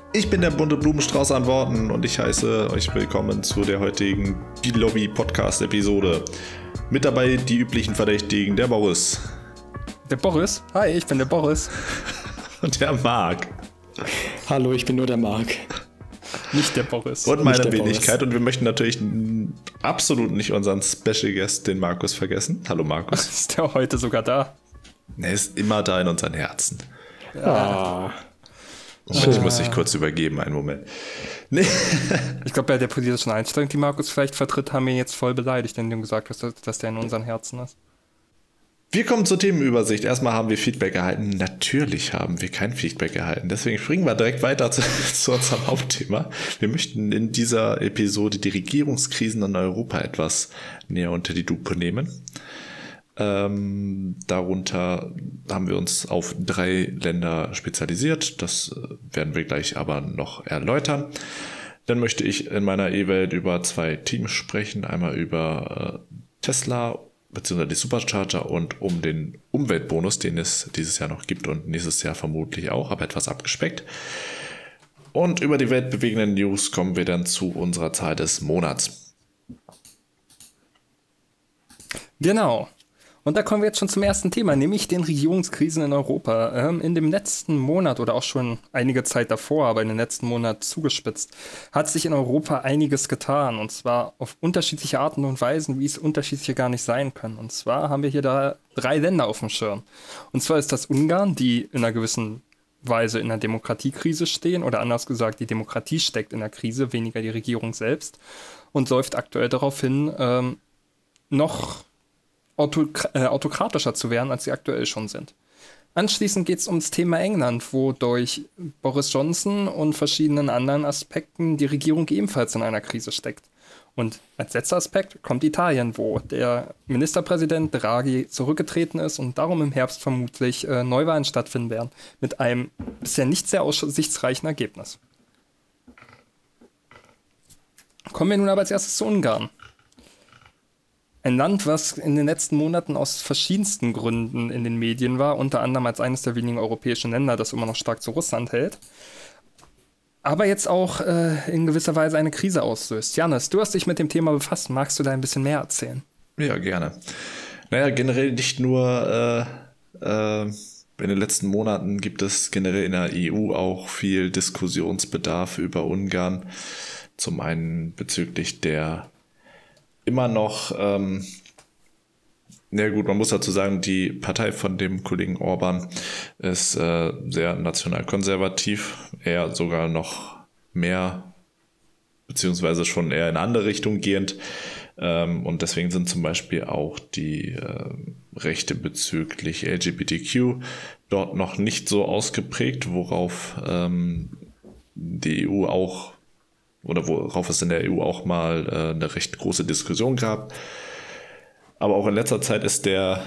Ich bin der bunte Blumenstrauß an Worten und ich heiße euch willkommen zu der heutigen Lobby Podcast Episode. Mit dabei die üblichen Verdächtigen, der Boris. Der Boris? Hi, ich bin der Boris. Und der Marc. Hallo, ich bin nur der Marc. Nicht der Boris. Und meine Wenigkeit. Und wir möchten natürlich absolut nicht unseren Special Guest, den Markus, vergessen. Hallo Markus. Ist der heute sogar da? Er ist immer da in unseren Herzen. Ja. Ich muss dich kurz übergeben, einen Moment. Nee. Ich glaube, bei der politischen Einstellung, die Markus vielleicht vertritt, haben wir ihn jetzt voll beleidigt, wenn du gesagt hast, dass der in unseren Herzen ist. Wir kommen zur Themenübersicht. Erstmal haben wir Feedback erhalten. Natürlich haben wir kein Feedback erhalten. Deswegen springen wir direkt weiter zu unserem Hauptthema. Wir möchten in dieser Episode die Regierungskrisen in Europa etwas näher unter die Lupe nehmen. Darunter haben wir uns auf 3 Länder spezialisiert. Das werden wir gleich aber noch erläutern. Dann möchte ich in meiner E-Welt über 2 Teams sprechen. Einmal über Tesla bzw. die Supercharger und um den Umweltbonus, den es dieses Jahr noch gibt und nächstes Jahr vermutlich auch, aber etwas abgespeckt. Und über die weltbewegenden News kommen wir dann zu unserer Zahl des Monats. Genau. Und da kommen wir jetzt schon zum ersten Thema, nämlich den Regierungskrisen in Europa. In dem letzten Monat oder auch schon einige Zeit davor, aber in den letzten Monat zugespitzt, hat sich in Europa einiges getan. Und zwar auf unterschiedliche Arten und Weisen, wie es unterschiedliche gar nicht sein können. Und zwar haben wir hier da 3 Länder auf dem Schirm. Und zwar ist das Ungarn, die in einer gewissen Weise in einer Demokratiekrise stehen. Oder anders gesagt, die Demokratie steckt in der Krise, weniger die Regierung selbst. Und läuft aktuell darauf hin, noch autokratischer zu werden, als sie aktuell schon sind. Anschließend geht es ums Thema England, wo durch Boris Johnson und verschiedenen anderen Aspekten die Regierung ebenfalls in einer Krise steckt. Und als letzter Aspekt kommt Italien, wo der Ministerpräsident Draghi zurückgetreten ist und darum im Herbst vermutlich Neuwahlen stattfinden werden, mit einem bisher nicht sehr aussichtsreichen Ergebnis. Kommen wir nun aber als erstes zu Ungarn. Ein Land, was in den letzten Monaten aus verschiedensten Gründen in den Medien war, unter anderem als eines der wenigen europäischen Länder, das immer noch stark zu Russland hält, aber jetzt auch in gewisser Weise eine Krise auslöst. Janis, du hast dich mit dem Thema befasst. Magst du da ein bisschen mehr erzählen? Ja, gerne. Naja, generell nicht nur in den letzten Monaten gibt es generell in der EU auch viel Diskussionsbedarf über Ungarn. Zum einen bezüglich der immer noch, man muss dazu sagen, die Partei von dem Kollegen Orban ist sehr nationalkonservativ, eher sogar noch mehr, beziehungsweise schon eher in eine andere Richtung gehend. Und deswegen sind zum Beispiel auch die Rechte bezüglich LGBTQ dort noch nicht so ausgeprägt, worauf die EU auch oder worauf es in der EU auch mal eine recht große Diskussion gab. Aber auch in letzter Zeit ist der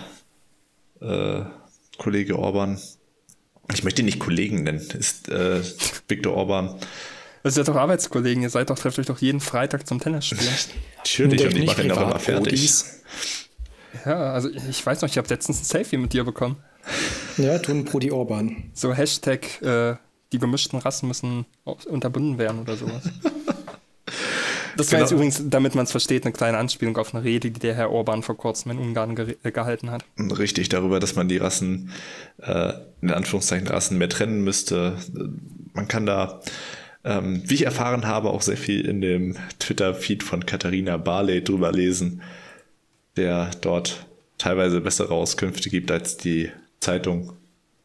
Kollege Orban, ich möchte ihn nicht Kollegen nennen, ist Viktor Orban. Das ist ja doch Arbeitskollegen, ihr trefft euch doch jeden Freitag zum Tennisspielen. Natürlich, und ich mache ihn aber mal fertig. Ja, also ich weiß noch, ich habe letztens ein Selfie mit dir bekommen. Ja, tun Brudi Orban. So Hashtag, die gemischten Rassen müssen unterbunden werden oder sowas. Das war jetzt übrigens, damit man es versteht, eine kleine Anspielung auf eine Rede, die der Herr Orban vor kurzem in Ungarn gehalten hat. Richtig, darüber, dass man die Rassen, in Anführungszeichen Rassen, mehr trennen müsste. Man kann da, wie ich erfahren habe, auch sehr viel in dem Twitter-Feed von Katharina Barley drüber lesen, der dort teilweise bessere Auskünfte gibt als die Zeitung.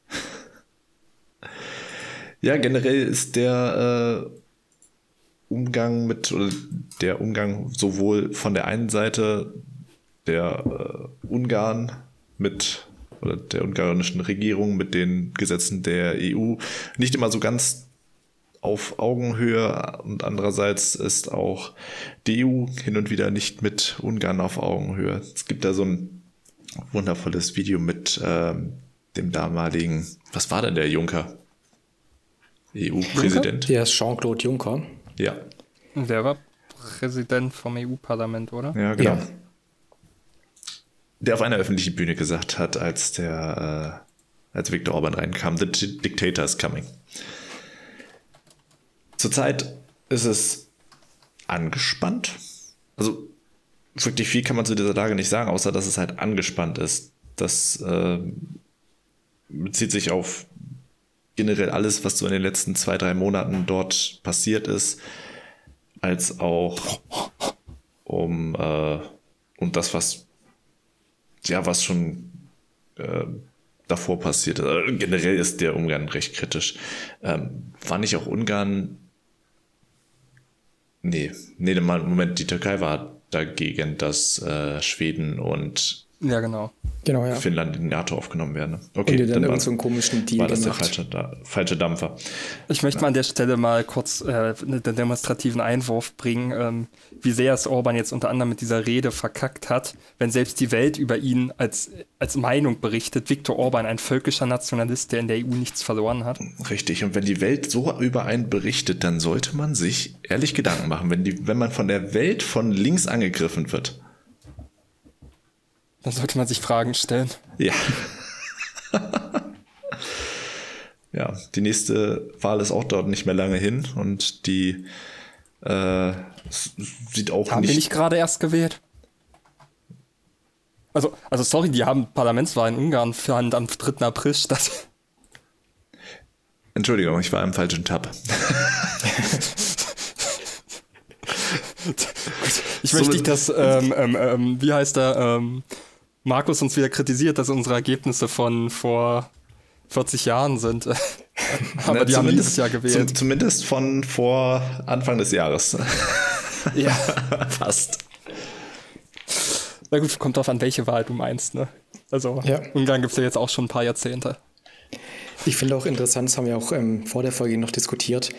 Ja, generell ist der Umgang sowohl von der einen Seite der Ungarn oder der ungarischen Regierung mit den Gesetzen der EU nicht immer so ganz auf Augenhöhe, und andererseits ist auch die EU hin und wieder nicht mit Ungarn auf Augenhöhe. Es gibt da so ein wundervolles Video mit dem damaligen, was war denn der Juncker? EU-Präsident. Der ist Jean-Claude Juncker. Ja. Der war Präsident vom EU-Parlament, oder? Ja, genau. Ja. Der auf einer öffentlichen Bühne gesagt hat, als Viktor Orban reinkam, "The dictator is coming." zurzeit ist es angespannt. Also wirklich viel kann man zu dieser Lage nicht sagen, außer dass es halt angespannt ist. Das bezieht sich auf generell alles, was so in den letzten 2-3 Monaten dort passiert ist, als auch um das, was schon davor passiert ist. Also generell ist der Umgang recht kritisch. War nicht auch Ungarn? Nee, Moment, die Türkei war dagegen, dass Schweden und Ja, genau. Genau, ja. Finnland in die NATO aufgenommen werden. Ne? Und Okay, die dann dann irgend so einen komischen Deal war das gemacht. der falsche Dampfer. Ich möchte mal an der Stelle mal kurz einen demonstrativen Einwurf bringen, wie sehr es Orban jetzt unter anderem mit dieser Rede verkackt hat, wenn selbst die Welt über ihn als Meinung berichtet. Viktor Orban, ein völkischer Nationalist, der in der EU nichts verloren hat. Richtig, und wenn die Welt so über einen berichtet, dann sollte man sich ehrlich Gedanken machen, wenn man von der Welt von links angegriffen wird. Dann sollte man sich Fragen stellen. Ja. Ja, die nächste Wahl ist auch dort nicht mehr lange hin und die sieht auch Haben wir nicht gerade erst gewählt? Also sorry, die haben Parlamentswahlen in Ungarn für am 3. April statt. Entschuldigung, ich war im falschen Tab. Ich möchte nicht, dass, wie heißt er, Markus uns wieder kritisiert, dass unsere Ergebnisse von vor 40 Jahren sind. Aber die haben dieses Jahr gewählt. Zumindest von vor Anfang des Jahres. Ja. Fast. Na gut, kommt drauf an, welche Wahl du meinst, ne? Also, Ja. Ungarn gibt es ja jetzt auch schon ein paar Jahrzehnte. Ich finde auch interessant, das haben wir auch vor der Folge noch diskutiert.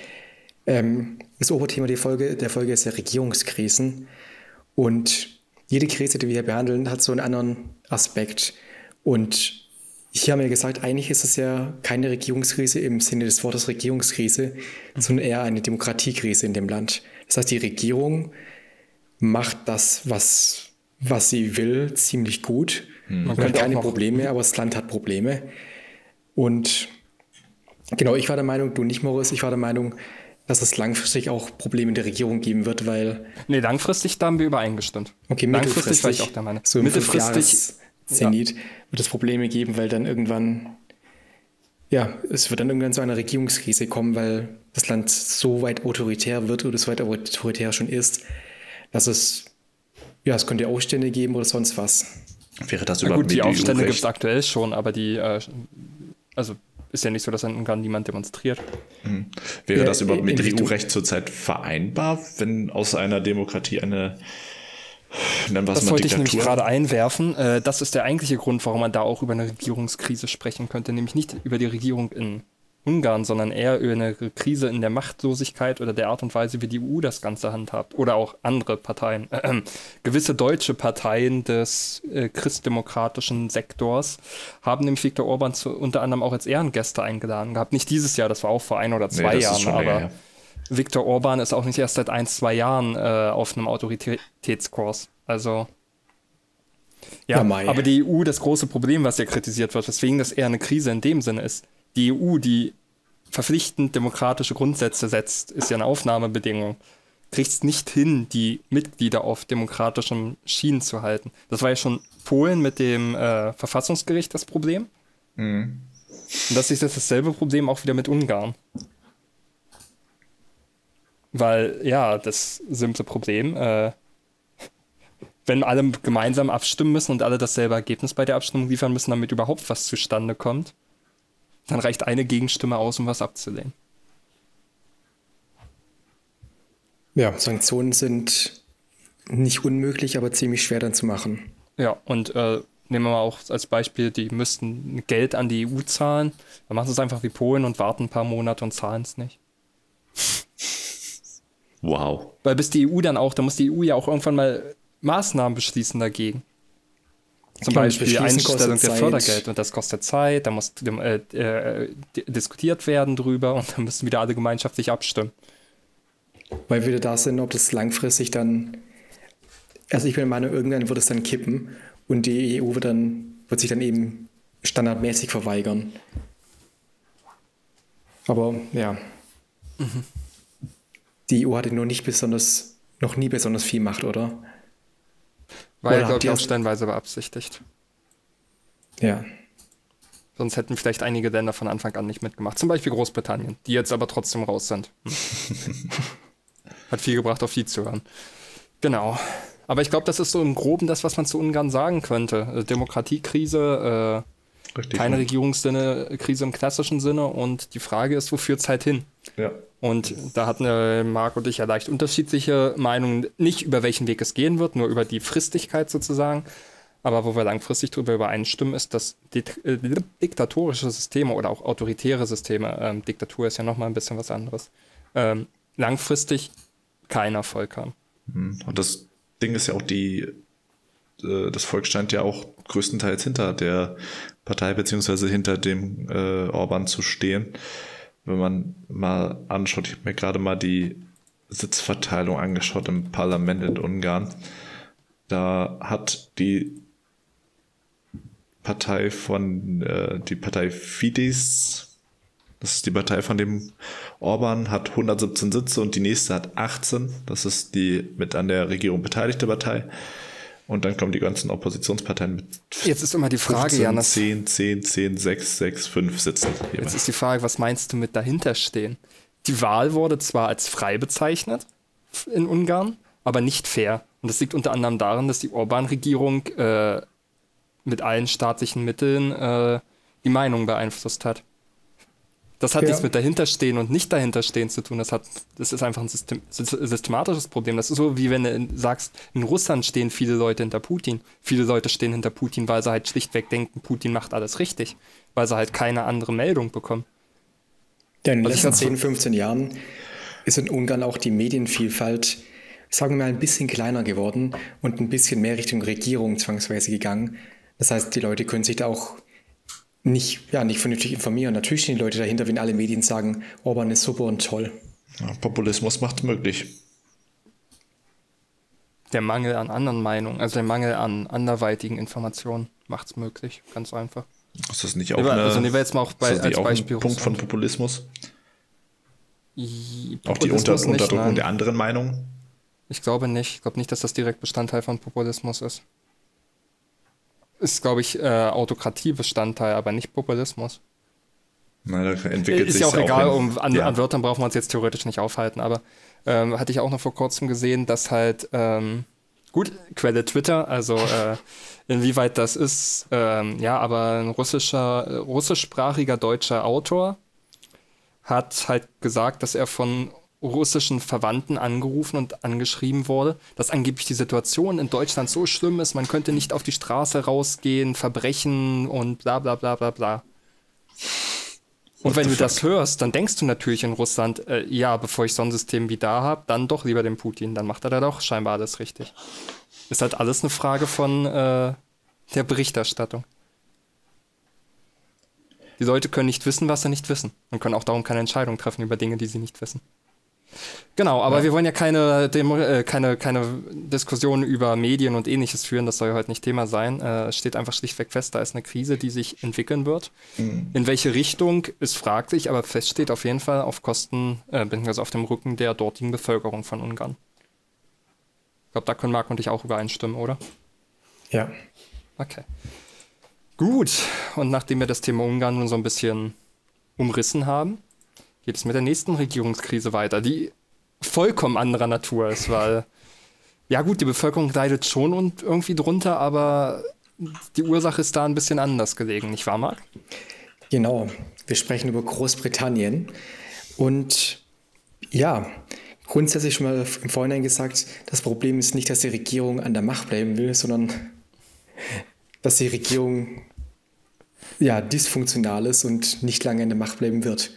Das Oberthema der Folge ist ja Regierungskrisen. Und jede Krise, die wir hier behandeln, hat so einen anderen Aspekt. Und hier haben wir gesagt, eigentlich ist es ja keine Regierungskrise im Sinne des Wortes Regierungskrise, sondern eher eine Demokratiekrise in dem Land. Das heißt, die Regierung macht das, was sie will, ziemlich gut. Man hat keine Probleme, aber das Land hat Probleme. Und genau, ich war der Meinung, du nicht, Moritz, ich war der Meinung, dass es langfristig auch Probleme in der Regierung geben wird, weil... Nee, langfristig, da haben wir übereingestimmt. Okay, langfristig war ich auch der Meinung. So im mittelfristig Zenit wird es Probleme geben, weil dann irgendwann... Ja, es wird dann irgendwann zu einer Regierungskrise kommen, weil das Land so weit autoritär wird oder so weit autoritär schon ist, dass es... Ja, es könnte Aufstände geben oder sonst was. Wäre das Na überhaupt gut, die mit Aufstände EU-Recht? gibt es aktuell schon, aber die... also ist ja nicht so, dass in Ungarn niemand demonstriert. Wäre Ja, das überhaupt mit in Richtung- EU-Recht zurzeit vereinbar, wenn aus einer Demokratie eine, nennen wir es Das mal, wollte ich nämlich Diktatur? gerade einwerfen. Das ist der eigentliche Grund, warum man da auch über eine Regierungskrise sprechen könnte. Nämlich nicht über die Regierung in Ungarn, sondern eher über eine Krise in der Machtlosigkeit oder der Art und Weise, wie die EU das Ganze handhabt. Oder auch andere Parteien. Gewisse deutsche Parteien des christdemokratischen Sektors haben nämlich Viktor Orban unter anderem auch als Ehrengäste eingeladen gehabt. Nicht dieses Jahr, das war auch vor 1 oder 2 das ist Jahren, schon länger aber her. Viktor Orban ist auch nicht erst seit 1-2 Jahren auf einem Autoritätskurs. Also ja, Mai. aber die EU, das große Problem, was ja kritisiert wird, weswegen das eher eine Krise in dem Sinne ist, die EU, die verpflichtend demokratische Grundsätze setzt, ist ja eine Aufnahmebedingung, kriegt es nicht hin, die Mitglieder auf demokratischen Schienen zu halten. Das war ja schon Polen mit dem Verfassungsgericht das Problem. Und das ist jetzt dasselbe Problem auch wieder mit Ungarn. Weil, ja, das simple Problem, wenn alle gemeinsam abstimmen müssen und alle dasselbe Ergebnis bei der Abstimmung liefern müssen, damit überhaupt was zustande kommt, dann reicht eine Gegenstimme aus, um was abzulehnen. Ja, Sanktionen sind nicht unmöglich, aber ziemlich schwer dann zu machen. Ja, und nehmen wir mal auch als Beispiel, die müssten Geld an die EU zahlen. Dann machen sie es einfach wie Polen und warten ein paar Monate und zahlen es nicht. Wow. Weil bis die EU dann auch, da muss die EU ja auch irgendwann mal Maßnahmen beschließen dagegen. Zum Genau, Beispiel beschließen Einstellung kostet der Zeit. Fördergeld und das kostet Zeit, da muss diskutiert werden drüber und dann müssen wieder alle gemeinschaftlich abstimmen. Weil wir wieder da sind, ob das langfristig dann... Also ich bin der Meinung, irgendwann wird es dann kippen und die EU wird sich dann eben standardmäßig verweigern. Aber ja. Die EU hatte noch nie besonders viel Macht, oder? War ja, Oder glaube habt ich, ihr auch das- stellenweise beabsichtigt. Ja. Sonst hätten vielleicht einige Länder von Anfang an nicht mitgemacht. Zum Beispiel Großbritannien, die jetzt aber trotzdem raus sind. Hat viel gebracht, auf die zu hören. Genau. Aber ich glaube, das ist so im Groben das, was man zu Ungarn sagen könnte. Demokratiekrise, Richtig. keine Regierungskrise im klassischen Sinne. Und die Frage ist, wo führt es halt hin? Ja. Und da hatten Marc und ich ja leicht unterschiedliche Meinungen, nicht über welchen Weg es gehen wird, nur über die Fristigkeit sozusagen. Aber wo wir langfristig darüber übereinstimmen, ist, dass diktatorische Systeme oder auch autoritäre Systeme, Diktatur ist ja nochmal ein bisschen was anderes, langfristig keinen Erfolg haben. Und das Ding ist ja auch das Volk stand ja auch größtenteils hinter der Partei beziehungsweise hinter dem Orban zu stehen. Wenn man mal anschaut, ich habe mir gerade mal die Sitzverteilung angeschaut im Parlament in Ungarn. Da hat die Partei die Partei Fidesz, das ist die Partei von dem Orban, hat 117 Sitze und die nächste hat 18. Das ist die mit an der Regierung beteiligte Partei. Und dann kommen die ganzen Oppositionsparteien mit Jetzt ist immer die Frage, 15, Janis. 10, 6, 6, 5 Sitzen. Jetzt ist die Frage, was meinst du mit dahinter stehen? Die Wahl wurde zwar als frei bezeichnet in Ungarn, aber nicht fair. Und das liegt unter anderem daran, dass die Orban-Regierung mit allen staatlichen Mitteln die Meinung beeinflusst hat. Das hat nichts mit dahinterstehen und nicht dahinterstehen zu tun. Das ist einfach ein systematisches Problem. Das ist so, wie wenn du sagst, in Russland stehen viele Leute hinter Putin. Viele Leute stehen hinter Putin, weil sie halt schlichtweg denken, Putin macht alles richtig. Weil sie halt keine andere Meldung bekommen. Ja, in den Also letzten 10, 15 Jahren ist in Ungarn auch die Medienvielfalt, sagen wir mal, ein bisschen kleiner geworden und ein bisschen mehr Richtung Regierung zwangsweise gegangen. Das heißt, die Leute können sich da auch nicht vernünftig informieren. Natürlich stehen die Leute dahinter, wenn alle Medien sagen, Orban ist super und toll. Ja, Populismus macht möglich. Der Mangel an anderen Meinungen, also der Mangel an anderweitigen Informationen macht es möglich, ganz einfach. Ist das nicht auch nehmen wir jetzt mal auch als Beispiel ein Punkt von Russland. Populismus? Auch die Populismus nicht, Unterdrückung nein. der anderen Meinungen? Ich glaube nicht. Ich glaube nicht, dass das direkt Bestandteil von Populismus ist. Ist, glaube ich, Autokratie-Bestandteil, aber nicht Populismus. Na, da entwickelt Ist sich ja auch egal, hin. an Wörtern brauchen wir uns jetzt theoretisch nicht aufhalten, aber hatte ich auch noch vor kurzem gesehen, dass halt, gut, Quelle Twitter, also inwieweit das ist, aber ein russischsprachiger deutscher Autor hat halt gesagt, dass er von russischen Verwandten angerufen und angeschrieben wurde, dass angeblich die Situation in Deutschland so schlimm ist, man könnte nicht auf die Straße rausgehen, Verbrechen und bla bla bla bla bla. Und wenn du das hörst, dann denkst du natürlich in Russland, bevor ich so ein System wie da habe, dann doch lieber den Putin, dann macht er da doch scheinbar alles richtig. Ist halt alles eine Frage von der Berichterstattung. Die Leute können nicht wissen, was sie nicht wissen und können auch darum keine Entscheidung treffen über Dinge, die sie nicht wissen. Genau, aber wir wollen ja keine Diskussion über Medien und Ähnliches führen, das soll ja heute nicht Thema sein. Es steht einfach schlichtweg fest, da ist eine Krise, die sich entwickeln wird. In welche Richtung ist fraglich, aber fest steht auf jeden Fall auf Kosten, beziehungsweise auf dem Rücken der dortigen Bevölkerung von Ungarn. Ich glaube, da können Marc und ich auch übereinstimmen, oder? Ja. Okay. Gut, und nachdem wir das Thema Ungarn nun so ein bisschen umrissen haben, geht es mit der nächsten Regierungskrise weiter, die vollkommen anderer Natur ist, weil, ja gut, die Bevölkerung leidet schon und irgendwie drunter, aber die Ursache ist da ein bisschen anders gelegen, nicht wahr, Marc? Genau, wir sprechen über Großbritannien und ja, grundsätzlich schon mal im Vorhinein gesagt, das Problem ist nicht, dass die Regierung an der Macht bleiben will, sondern dass die Regierung dysfunktional ist und nicht lange an der Macht bleiben wird.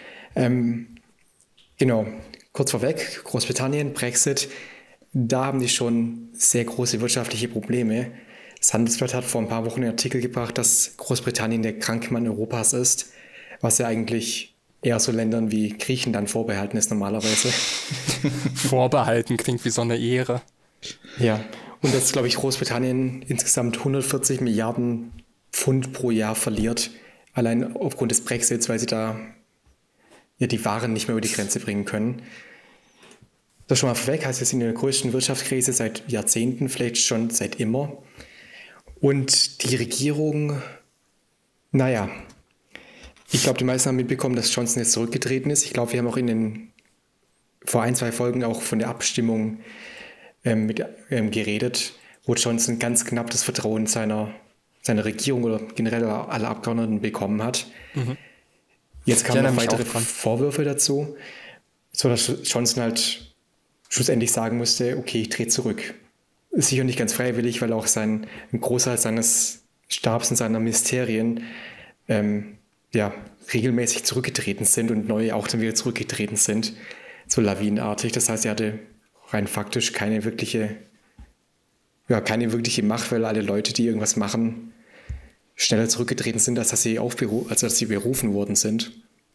Genau, kurz vorweg, Großbritannien, Brexit, da haben die schon sehr große wirtschaftliche Probleme. Das Handelsblatt hat vor ein paar Wochen einen Artikel gebracht, dass Großbritannien der kranke Mann Europas ist, was ja eigentlich eher so Ländern wie Griechenland vorbehalten ist normalerweise. Vorbehalten klingt wie so eine Ehre. Ja, und dass, glaube ich, Großbritannien insgesamt 140 Milliarden Pfund pro Jahr verliert, allein aufgrund des Brexits, weil sie da die Waren nicht mehr über die Grenze bringen können. Das schon mal vorweg, heißt, wir sind in der größten Wirtschaftskrise seit Jahrzehnten, vielleicht schon seit immer. Und die Regierung, naja, ich glaube, die meisten haben mitbekommen, dass Johnson jetzt zurückgetreten ist. Ich glaube, wir haben auch vor 1, 2 Folgen auch von der Abstimmung geredet, wo Johnson ganz knapp das Vertrauen seiner Regierung oder generell aller Abgeordneten bekommen hat. Jetzt kamen noch weitere Vorwürfe dazu, sodass Johnson halt schlussendlich sagen musste, okay, ich trete zurück. Ist sicher nicht ganz freiwillig, weil auch ein Großteil seines Stabs und seiner Ministerien regelmäßig zurückgetreten sind und neue auch dann wieder zurückgetreten sind, so lawinenartig. Das heißt, er hatte rein faktisch keine wirkliche Macht, weil alle Leute, die irgendwas machen, schneller zurückgetreten sind, als dass sie berufen worden sind.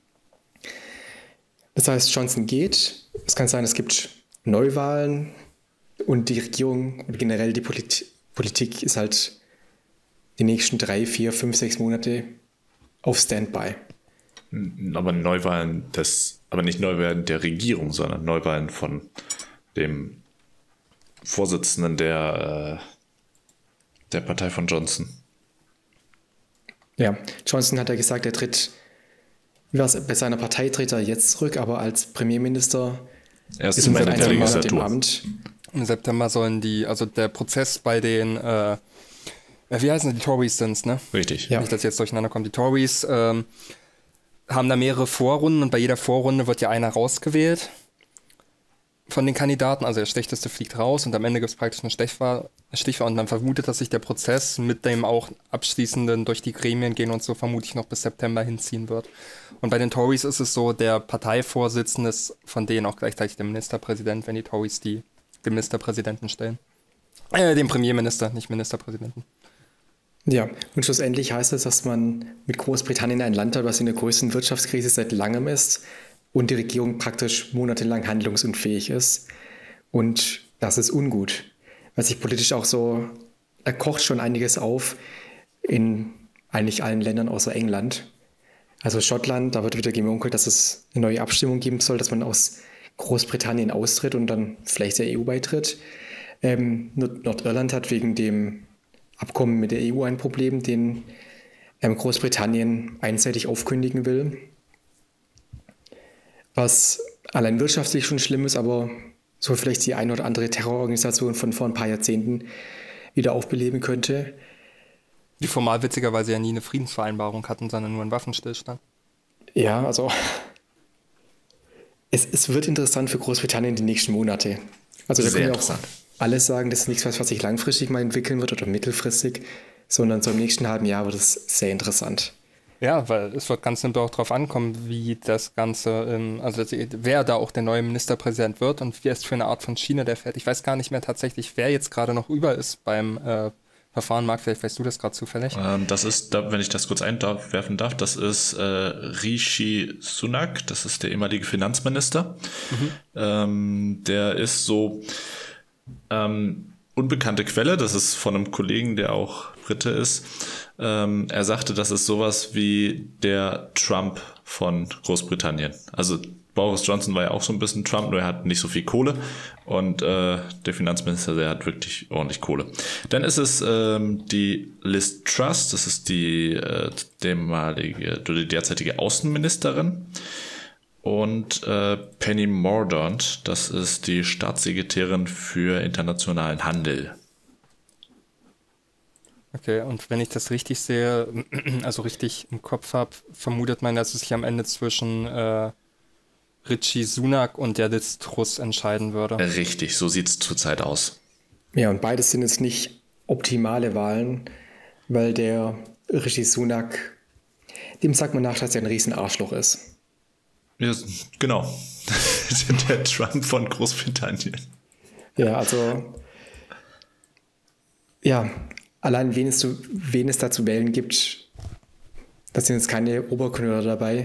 Das heißt, Johnson geht. Es kann sein, es gibt Neuwahlen und die Regierung und generell die Politik ist halt die nächsten 3, 4, 5, 6 Monate auf Standby. Aber Neuwahlen aber nicht Neuwahlen der Regierung, sondern Neuwahlen von dem Vorsitzenden der Partei von Johnson. Ja, Johnson hat ja gesagt, er tritt, bei seiner Partei tritt er jetzt zurück, aber als Premierminister erst ist zum er Ende der Legislatur. im Amt. Im September sollen der Prozess bei den, wie heißen die Tories sind's, ne? Richtig. Ja. Nicht, dass jetzt durcheinander kommt. Die Tories haben da mehrere Vorrunden und bei jeder Vorrunde wird ja einer rausgewählt von den Kandidaten. Also der Schlechteste fliegt raus und am Ende gibt es praktisch eine Stichwahl und dann vermutet, dass sich der Prozess mit dem auch abschließenden durch die Gremien gehen und so vermutlich noch bis September hinziehen wird. Und bei den Tories ist es so, der Parteivorsitzende ist von denen auch gleichzeitig der Ministerpräsident, wenn die Tories den Ministerpräsidenten stellen. Den Premierminister, nicht Ministerpräsidenten. Ja, und schlussendlich heißt es, dass man mit Großbritannien ein Land hat, was in der größten Wirtschaftskrise seit langem ist und die Regierung praktisch monatelang handlungsunfähig ist. Und das ist ungut. Weil sich politisch auch so, da kocht schon einiges auf in eigentlich allen Ländern außer England. Also Schottland, da wird wieder gemunkelt, dass es eine neue Abstimmung geben soll, dass man aus Großbritannien austritt und dann vielleicht der EU beitritt. Nordirland hat wegen dem Abkommen mit der EU ein Problem, den Großbritannien einseitig aufkündigen will. Was allein wirtschaftlich schon schlimm ist, aber so vielleicht die eine oder andere Terrororganisation von vor ein paar Jahrzehnten wieder aufbeleben könnte. Die formal witzigerweise ja nie eine Friedensvereinbarung hatten, sondern nur einen Waffenstillstand. Ja, also es wird interessant für Großbritannien die nächsten Monate. Also da können wir auch alles sagen, das ist nichts, was sich langfristig mal entwickeln wird oder mittelfristig, sondern so im nächsten halben Jahr wird es sehr interessant. Ja, weil es wird ganz simpel auch darauf ankommen, wie das Ganze, wer da auch der neue Ministerpräsident wird und wie es für eine Art von Schiene der fährt. Ich weiß gar nicht mehr tatsächlich, wer jetzt gerade noch über ist beim Verfahren. Marc, vielleicht weißt du das gerade zufällig. Das ist, wenn ich das kurz einwerfen darf, das ist Rishi Sunak, das ist der ehemalige Finanzminister. Der ist so unbekannte Quelle, das ist von einem Kollegen, der auch Brite ist. Er sagte, das ist sowas wie der Trump von Großbritannien. Also Boris Johnson war ja auch so ein bisschen Trump, nur er hat nicht so viel Kohle. Und der Finanzminister, der hat wirklich ordentlich Kohle. Dann ist es die Liz Truss, das ist die derzeitige Außenministerin. Und Penny Mordaunt, das ist die Staatssekretärin für internationalen Handel. Okay, und wenn ich das richtig sehe, also richtig im Kopf habe, vermutet man, dass es sich am Ende zwischen Rishi Sunak und der Liz Truss entscheiden würde. Richtig, so sieht es zurzeit aus. Ja, und beides sind jetzt nicht optimale Wahlen, weil der Rishi Sunak, dem sagt man nach, dass er ein riesen Arschloch ist. Ja, genau. Der Trump von Großbritannien. Ja, also ja, allein wen es da zu wählen gibt, da sind jetzt keine Oberknüller dabei.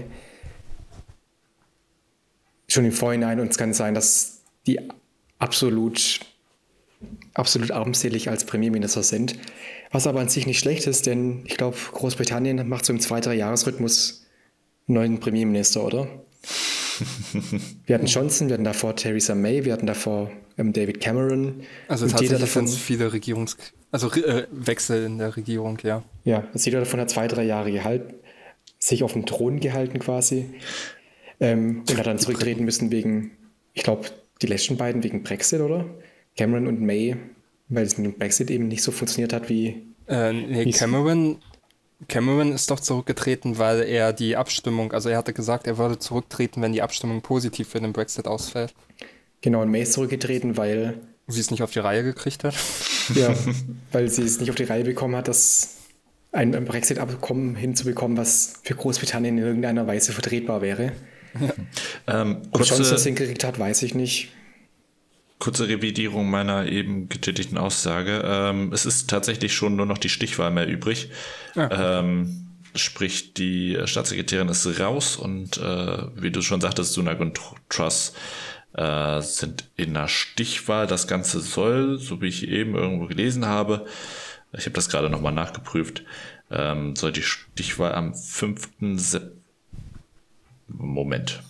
Schon im Vorhinein, und es kann sein, dass die absolut armselig als Premierminister sind. Was aber an sich nicht schlecht ist, denn ich glaube, Großbritannien macht so im 2-3 Jahresrhythmus einen neuen Premierminister, oder? Wir hatten Johnson, wir hatten davor Theresa May, wir hatten davor David Cameron. Also und jeder tatsächlich davon, sind es viele Wechsel in der Regierung, ja. ja, also jeder davon hat 2-3 Jahre sich auf dem Thron gehalten quasi. Und hat dann zurücktreten müssen wegen, ich glaube, die letzten beiden wegen Brexit, oder? Cameron und May, weil es mit dem Brexit eben nicht so funktioniert hat wie... Nee, Cameron ist doch zurückgetreten, weil er die Abstimmung, also er hatte gesagt, er würde zurücktreten, wenn die Abstimmung positiv für den Brexit ausfällt. Genau, und May ist zurückgetreten, weil... Sie es nicht auf die Reihe gekriegt hat. Ja, weil sie es nicht auf die Reihe bekommen hat, ein Brexit-Abkommen hinzubekommen, was für Großbritannien in irgendeiner Weise vertretbar wäre. Ob Johnson das hingekriegt hat, weiß ich nicht. Kurze Revidierung meiner eben getätigten Aussage. Es ist tatsächlich schon nur noch die Stichwahl mehr übrig. Ja. Sprich, die Staatssekretärin ist raus und wie du schon sagtest, Sunak und Truss sind in der Stichwahl. Das Ganze soll, so wie ich eben irgendwo gelesen habe, ich habe das gerade nochmal nachgeprüft, soll die Stichwahl am 5. Moment.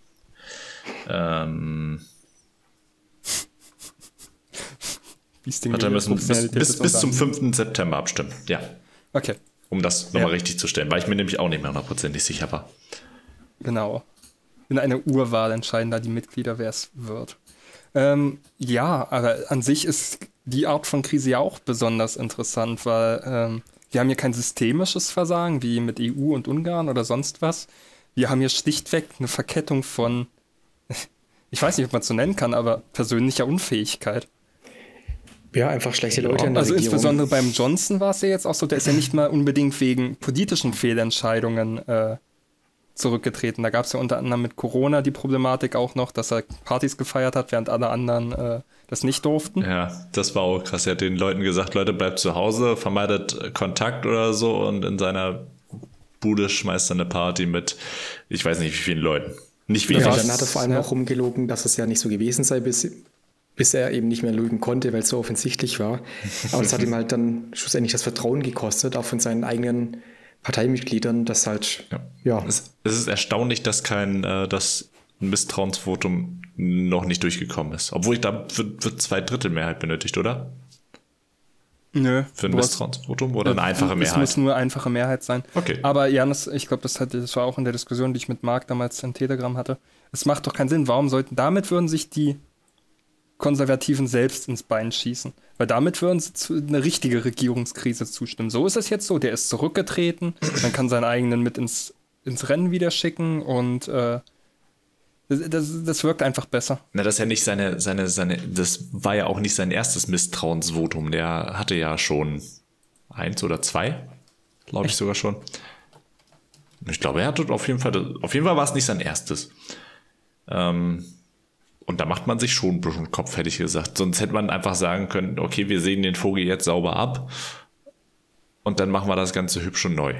Wir müssen bis zum 5. September abstimmen. Ja. Okay. Um das nochmal richtig zu stellen, weil ich mir nämlich auch nicht mehr 100% sicher war. Genau. In einer Urwahl entscheiden da die Mitglieder, wer es wird. Ja, aber an sich ist die Art von Krise ja auch besonders interessant, weil wir haben hier kein systemisches Versagen wie mit EU und Ungarn oder sonst was. Wir haben hier schlichtweg eine Verkettung von, ich weiß nicht, ob man es so nennen kann, aber persönlicher Unfähigkeit. Ja, einfach schlechte Leute in der Also Regierung. insbesondere beim Johnson war es ja jetzt auch so, der ist ja nicht mal unbedingt wegen politischen Fehlentscheidungen zurückgetreten. Da gab es ja unter anderem mit Corona die Problematik auch noch, dass er Partys gefeiert hat, während alle anderen das nicht durften. Ja, das war auch krass. Er hat den Leuten gesagt, Leute, bleibt zu Hause, vermeidet Kontakt oder so, und in seiner Bude schmeißt er eine Party mit, ich weiß nicht wie vielen Leuten. Nicht wenig. Ja, dann hat er vor allem auch rumgelogen, dass es ja nicht so gewesen sei, bis er eben nicht mehr lügen konnte, weil es so offensichtlich war. Aber das hat ihm halt dann schlussendlich das Vertrauen gekostet, auch von seinen eigenen Parteimitgliedern, das halt, ja. Es ist erstaunlich, dass das Misstrauensvotum noch nicht durchgekommen ist. Obwohl da wird 2/3 Mehrheit benötigt, oder? Nö. Für ein Misstrauensvotum oder eine einfache Mehrheit? Es muss nur einfache Mehrheit sein. Okay. Aber Janis, ich glaube, das war auch in der Diskussion, die ich mit Marc damals in Telegram hatte. Es macht doch keinen Sinn. Damit würden sich die Konservativen selbst ins Bein schießen. Weil damit würden sie zu eine richtige Regierungskrise zustimmen. So ist es jetzt so, der ist zurückgetreten, man kann seinen eigenen mit ins Rennen wieder schicken und das wirkt einfach besser. Na, das ist ja nicht das war ja auch nicht sein erstes Misstrauensvotum. Der hatte ja schon 1 oder 2, glaube ich sogar schon. Ich glaube, er hatte auf jeden Fall war es nicht sein erstes. Und da macht man sich schon ein bisschen Kopf, hätte ich gesagt. Sonst hätte man einfach sagen können, okay, wir sägen den Vogel jetzt sauber ab und dann machen wir das Ganze hübsch und neu.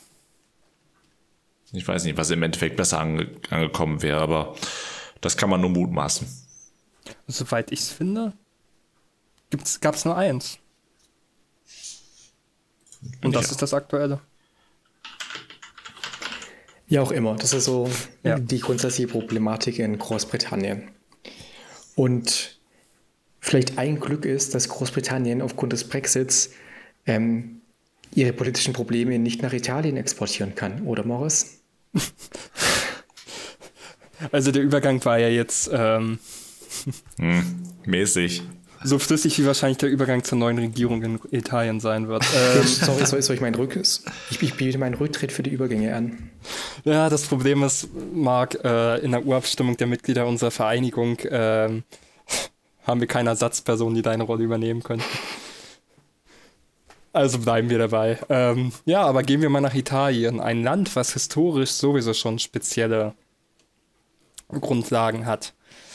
Ich weiß nicht, was im Endeffekt besser angekommen wäre, aber das kann man nur mutmaßen. Soweit ich es finde, gab es nur eins. Und das ist das Aktuelle. Ja, auch immer. Das ist so die grundsätzliche Problematik in Großbritannien. Und vielleicht ein Glück ist, dass Großbritannien aufgrund des Brexits ihre politischen Probleme nicht nach Italien exportieren kann, oder Morris? Also der Übergang war ja jetzt mäßig. So flüssig wie wahrscheinlich der Übergang zur neuen Regierung in Italien sein wird. Soll ich ich biete meinen Rücktritt für die Übergänge an. Ja, das Problem ist, Marc, in der Urabstimmung der Mitglieder unserer Vereinigung haben wir keine Ersatzpersonen, die deine Rolle übernehmen könnten. Also bleiben wir dabei. Ja, aber gehen wir mal nach Italien. Ein Land, was historisch sowieso schon spezielle Grundlagen hat.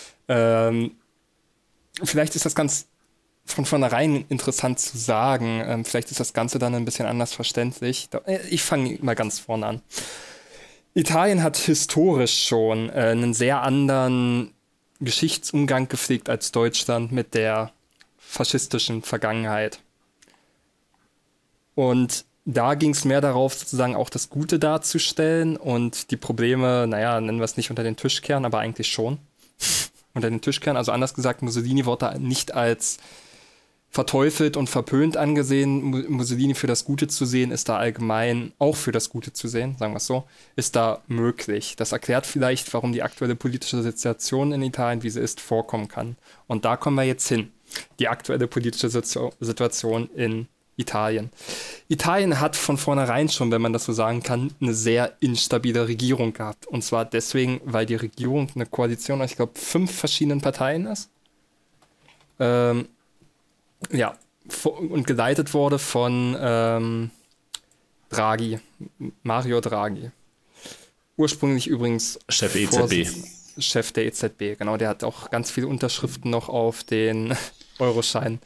Vielleicht ist das ganz von vornherein interessant zu sagen. Vielleicht ist das Ganze dann ein bisschen anders verständlich. Ich fange mal ganz vorne an. Italien hat historisch schon einen sehr anderen Geschichtsumgang gepflegt als Deutschland mit der faschistischen Vergangenheit. Und da ging es mehr darauf, sozusagen auch das Gute darzustellen und die Probleme, naja, nennen wir es nicht unter den Tisch kehren, aber eigentlich schon unter den Tisch kehren. Also anders gesagt, Mussolini wurde nicht als verteufelt und verpönt angesehen. Mussolini für das Gute zu sehen, ist da allgemein auch für das Gute zu sehen, sagen wir es so, ist da möglich. Das erklärt vielleicht, warum die aktuelle politische Situation in Italien, wie sie ist, vorkommen kann. Und da kommen wir jetzt hin. Die aktuelle politische Situation in Italien. Italien hat von vornherein schon, wenn man das so sagen kann, eine sehr instabile Regierung gehabt. Und zwar deswegen, weil die Regierung eine Koalition aus, ich glaube, 5 verschiedenen Parteien ist. Ja, und geleitet wurde von Draghi, Mario Draghi. Ursprünglich übrigens Chef EZB. Chef der EZB, genau. Der hat auch ganz viele Unterschriften noch auf den Euroschein.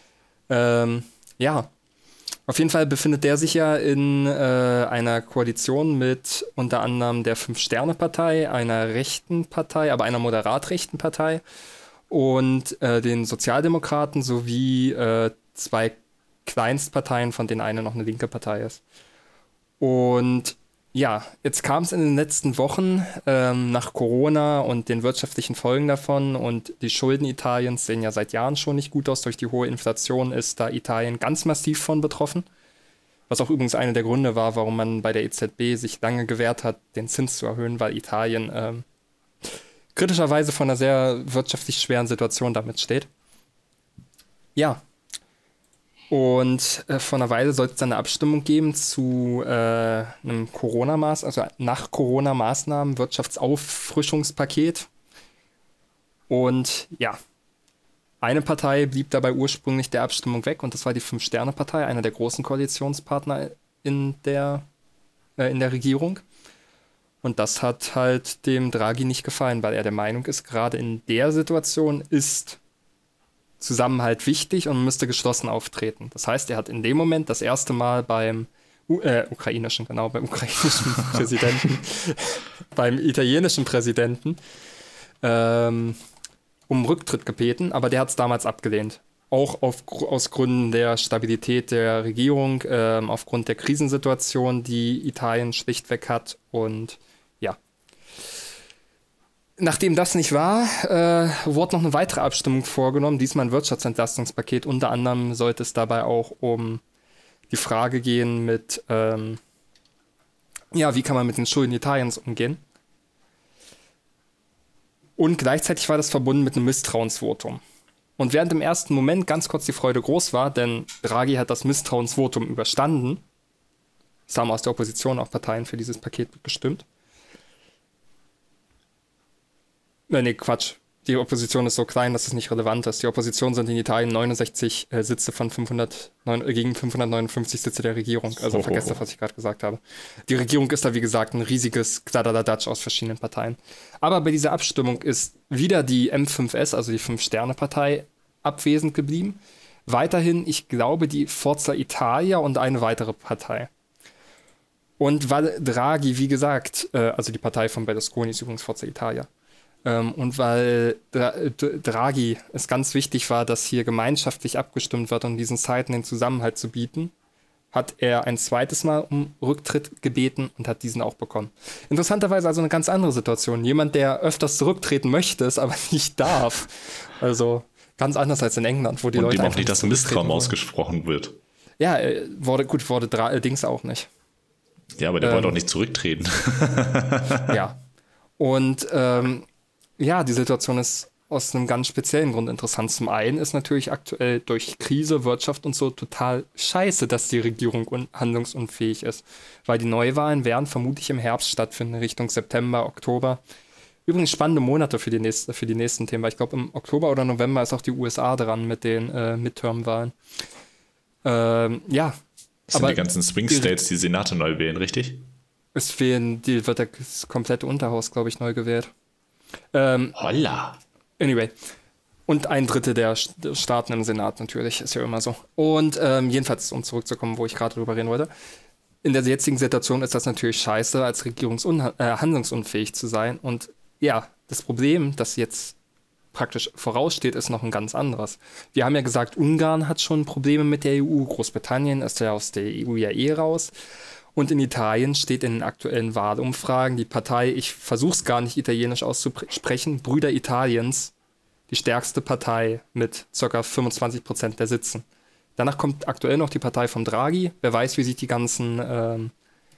Ja, auf jeden Fall befindet der sich ja in einer Koalition mit unter anderem der Fünf-Sterne-Partei, einer rechten Partei, aber einer moderat rechten Partei und den Sozialdemokraten sowie 2 Kleinstparteien, von denen eine noch eine linke Partei ist. Und ja, jetzt kam es in den letzten Wochen nach Corona und den wirtschaftlichen Folgen davon und die Schulden Italiens sehen ja seit Jahren schon nicht gut aus. Durch die hohe Inflation ist da Italien ganz massiv von betroffen. Was auch übrigens einer der Gründe war, warum man bei der EZB sich lange gewehrt hat, den Zins zu erhöhen, weil Italien kritischerweise vor einer sehr wirtschaftlich schweren Situation damit steht. Ja. Und vor einer Weile sollte es dann eine Abstimmung geben zu einem also nach Corona-Maßnahmen, Wirtschaftsauffrischungspaket. Und ja, eine Partei blieb dabei ursprünglich der Abstimmung weg und das war die Fünf-Sterne-Partei, einer der großen Koalitionspartner in der Regierung. Und das hat halt dem Draghi nicht gefallen, weil er der Meinung ist, gerade in der Situation ist Zusammenhalt wichtig und müsste geschlossen auftreten. Das heißt, er hat in dem Moment das erste Mal beim ukrainischen Präsidenten, beim italienischen Präsidenten um Rücktritt gebeten, aber der hat es damals abgelehnt. Auch aus Gründen der Stabilität der Regierung, aufgrund der Krisensituation, die Italien schlichtweg hat und ja. Nachdem das nicht war, wurde noch eine weitere Abstimmung vorgenommen, diesmal ein Wirtschaftsentlastungspaket. Unter anderem sollte es dabei auch um die Frage gehen mit, wie kann man mit den Schulden Italiens umgehen? Und gleichzeitig war das verbunden mit einem Misstrauensvotum. Und während im ersten Moment ganz kurz die Freude groß war, denn Draghi hat das Misstrauensvotum überstanden, es haben aus der Opposition auch Parteien für dieses Paket gestimmt. Nee, Quatsch. Die Opposition ist so klein, dass es nicht relevant ist. Die Opposition sind in Italien 69 Sitze von 559 Sitze der Regierung. Also vergesst das, was ich gerade gesagt habe. Die Regierung ist da, wie gesagt, ein riesiges Kladderadatsch aus verschiedenen Parteien. Aber bei dieser Abstimmung ist wieder die M5S, also die Fünf-Sterne-Partei, abwesend geblieben. Weiterhin, ich glaube, die Forza Italia und eine weitere Partei. Und weil Draghi, wie gesagt, also die Partei von Berlusconi ist übrigens Forza Italia, und weil Draghi es ganz wichtig war, dass hier gemeinschaftlich abgestimmt wird, um diesen Zeiten den Zusammenhalt zu bieten, hat er ein zweites Mal um Rücktritt gebeten und hat diesen auch bekommen. Interessanterweise also eine ganz andere Situation. Jemand, der öfters zurücktreten möchte, es aber nicht darf. Also ganz anders als in England, wo die Leute dem auch nicht das Misstrauen ausgesprochen wird. Ja, wurde Dings auch nicht. Ja, aber der wollte auch nicht zurücktreten. Ja. Und die Situation ist aus einem ganz speziellen Grund interessant. Zum einen ist natürlich aktuell durch Krise, Wirtschaft und so total scheiße, dass die Regierung handlungsunfähig ist. Weil die Neuwahlen werden vermutlich im Herbst stattfinden, Richtung September, Oktober. Übrigens spannende Monate für die nächsten Themen, weil ich glaube, im Oktober oder November ist auch die USA dran mit den Midterm-Wahlen. Das sind die ganzen Swing-States, die Senate neu wählen, richtig? Wird das komplette Unterhaus, glaube ich, neu gewählt. Holla! Anyway. Und 1/3 der Staaten im Senat natürlich, ist ja immer so. Und jedenfalls, um zurückzukommen, wo ich gerade drüber reden wollte, in der jetzigen Situation ist das natürlich scheiße, als handlungsunfähig zu sein. Und ja, das Problem, das jetzt praktisch voraussteht, ist noch ein ganz anderes. Wir haben ja gesagt, Ungarn hat schon Probleme mit der EU, Großbritannien ist ja aus der EU ja eh raus. Und in Italien steht in den aktuellen Wahlumfragen die Partei, ich versuche es gar nicht italienisch auszusprechen, Brüder Italiens, die stärkste Partei mit ca. 25% der Sitzen. Danach kommt aktuell noch die Partei von Draghi. Wer weiß, wie sich die ganze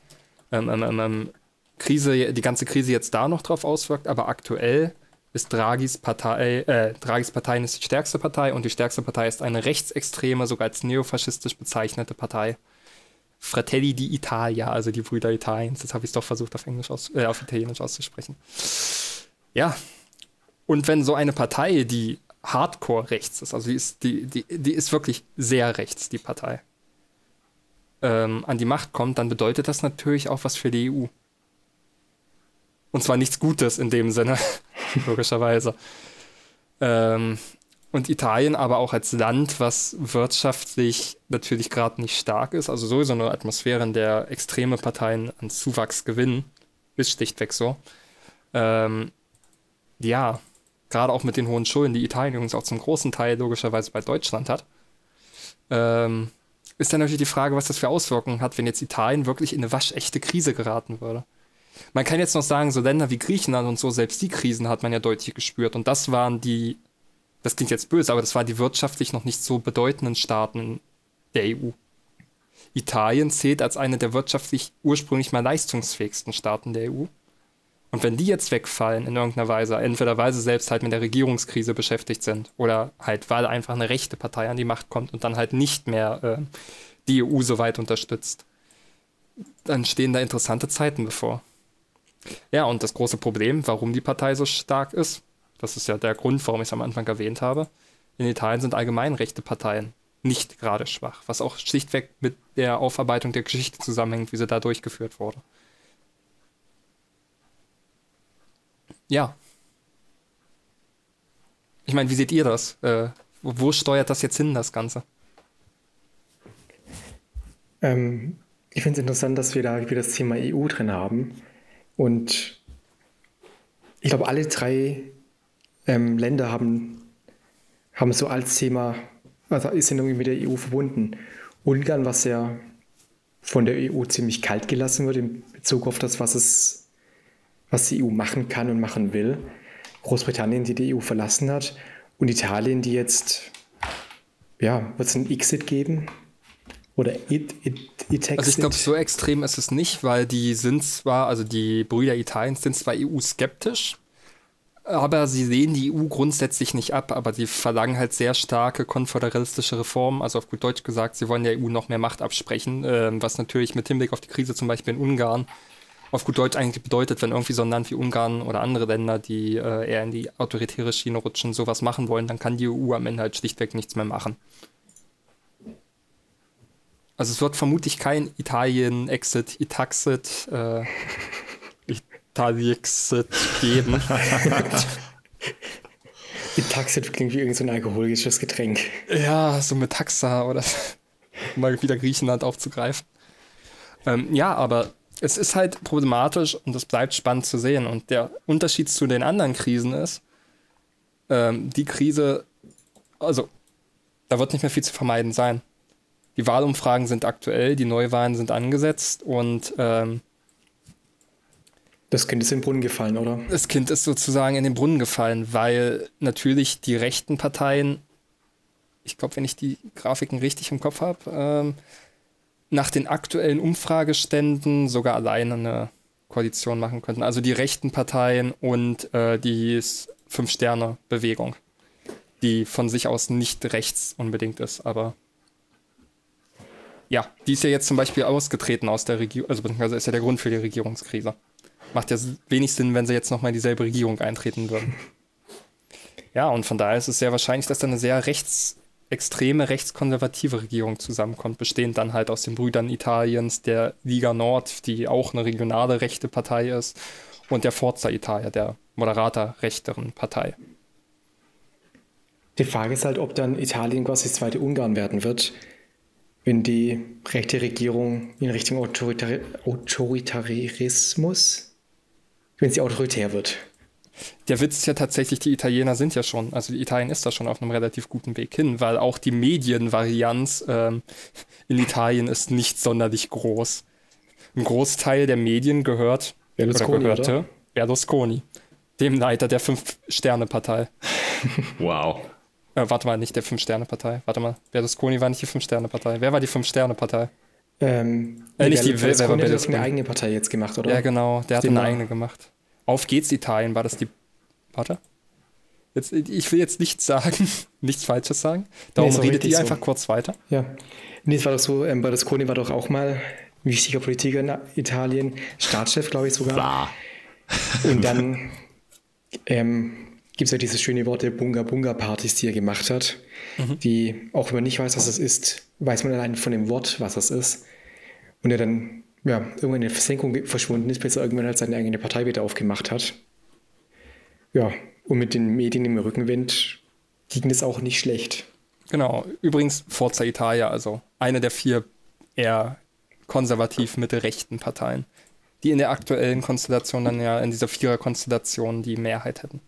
Krise jetzt da noch drauf auswirkt, aber aktuell ist Draghis Partei ist die stärkste Partei und die stärkste Partei ist eine rechtsextreme, sogar als neofaschistisch bezeichnete Partei. Fratelli d'Italia, also die Brüder Italiens. Das habe ich doch versucht auf Italienisch auszusprechen. Ja, und wenn so eine Partei, die hardcore rechts ist, also die ist wirklich sehr rechts, die Partei, an die Macht kommt, dann bedeutet das natürlich auch was für die EU. Und zwar nichts Gutes in dem Sinne, logischerweise. Und Italien aber auch als Land, was wirtschaftlich natürlich gerade nicht stark ist, also sowieso eine Atmosphäre, in der extreme Parteien an Zuwachs gewinnen, ist schlichtweg so. Ja, gerade auch mit den hohen Schulden, die Italien übrigens auch zum großen Teil logischerweise bei Deutschland hat, ist dann natürlich die Frage, was das für Auswirkungen hat, wenn jetzt Italien wirklich in eine waschechte Krise geraten würde. Man kann jetzt noch sagen, so Länder wie Griechenland und so, selbst die Krisen hat man ja deutlich gespürt. Und das klingt jetzt böse, aber das waren die wirtschaftlich noch nicht so bedeutenden Staaten der EU. Italien zählt als eine der wirtschaftlich ursprünglich mal leistungsfähigsten Staaten der EU. Und wenn die jetzt wegfallen in irgendeiner Weise, entweder weil sie selbst halt mit der Regierungskrise beschäftigt sind oder halt weil einfach eine rechte Partei an die Macht kommt und dann halt nicht mehr die EU so weit unterstützt, dann stehen da interessante Zeiten bevor. Ja, und das große Problem, warum die Partei so stark ist, das ist ja der Grund, warum ich es am Anfang erwähnt habe, in Italien sind allgemein rechte Parteien nicht gerade schwach, was auch schlichtweg mit der Aufarbeitung der Geschichte zusammenhängt, wie sie da durchgeführt wurde. Ja. Ich meine, wie seht ihr das? Wo steuert das jetzt hin, das Ganze? Ich finde es interessant, dass wir da wieder das Thema EU drin haben. Und ich glaube, alle drei Länder haben so als Thema, also sind irgendwie mit der EU verbunden. Ungarn, was ja von der EU ziemlich kalt gelassen wird in Bezug auf das, was die EU machen kann und machen will. Großbritannien, die die EU verlassen hat. Und Italien, die jetzt, ja, wird es ein Exit geben? Oder Itexit? Also ich glaube, so extrem ist es nicht, weil die Brüder Italiens sind zwar EU-skeptisch, aber sie lehnen die EU grundsätzlich nicht ab, aber sie verlangen halt sehr starke konföderalistische Reformen, also auf gut Deutsch gesagt, sie wollen der EU noch mehr Macht absprechen, was natürlich mit Hinblick auf die Krise zum Beispiel in Ungarn auf gut Deutsch eigentlich bedeutet, wenn irgendwie so ein Land wie Ungarn oder andere Länder, die eher in die autoritäre Schiene rutschen, sowas machen wollen, dann kann die EU am Ende halt schlichtweg nichts mehr machen. Also es wird vermutlich kein Italien-Exit, Itaxit, Italien-Exit geben. Itaxit klingt wie irgendein so alkoholisches Getränk. Ja, so mit Taxa oder um mal wieder Griechenland aufzugreifen. Ja, aber es ist halt problematisch und es bleibt spannend zu sehen. Und der Unterschied zu den anderen Krisen ist, die Krise, also da wird nicht mehr viel zu vermeiden sein. Die Wahlumfragen sind aktuell, die Neuwahlen sind angesetzt und das Kind ist in den Brunnen gefallen, oder? Das Kind ist sozusagen in den Brunnen gefallen, weil natürlich die rechten Parteien, ich glaube, wenn ich die Grafiken richtig im Kopf habe, nach den aktuellen Umfrageständen sogar alleine eine Koalition machen könnten. Also die rechten Parteien und die Fünf-Sterne-Bewegung, die von sich aus nicht rechts unbedingt ist, aber ja, die ist ja jetzt zum Beispiel ausgetreten aus der Regierung, also beziehungsweise ist ja der Grund für die Regierungskrise. Macht ja wenig Sinn, wenn sie jetzt nochmal in dieselbe Regierung eintreten würden. Ja, und von daher ist es sehr wahrscheinlich, dass da eine sehr extreme, rechtskonservative Regierung zusammenkommt, bestehend dann halt aus den Brüdern Italiens, der Liga Nord, die auch eine regionale rechte Partei ist, und der Forza Italia, der moderater rechteren Partei. Die Frage ist halt, ob dann Italien quasi das zweite Ungarn werden wird, wenn die rechte Regierung in Richtung Autoritarismus, wenn sie autoritär wird. Der Witz ist ja tatsächlich, die Italiener sind ja schon, also Italien ist da schon auf einem relativ guten Weg hin, weil auch die Medienvarianz in Italien ist nicht sonderlich groß. Ein Großteil der Medien gehörte Berlusconi, dem Leiter der 5-Sterne-Partei. Wow. Warte mal, nicht der 5-Sterne-Partei. Warte mal, Berlusconi war nicht die 5-Sterne-Partei. Wer war die 5-Sterne-Partei? Nicht die Berlusconi hat eine eigene Partei jetzt gemacht, oder? Ja, genau, der hat eine eigene gemacht. Auf geht's Italien, war das die... Warte. Ich will jetzt nichts sagen, nichts Falsches sagen. Darum redet ihr einfach kurz weiter. Ja. Nee, es war doch so, Berlusconi war doch auch mal ein wichtiger Politiker in Italien, Staatschef, glaube ich sogar. Klar. Und dann gibt es ja diese schöne Worte Bunga-Bunga-Partys, die er gemacht hat, die, auch wenn man nicht weiß, was das ist, weiß man allein von dem Wort, was das ist. Und er dann irgendwann in der Versenkung verschwunden ist, bis er irgendwann halt seine eigene Partei wieder aufgemacht hat. Ja, und mit den Medien im Rückenwind ging das auch nicht schlecht. Genau, übrigens Forza Italia, also eine der 4 eher konservativ mittelrechten Parteien, die in der aktuellen Konstellation dann ja in dieser 4er-Konstellation die Mehrheit hätten.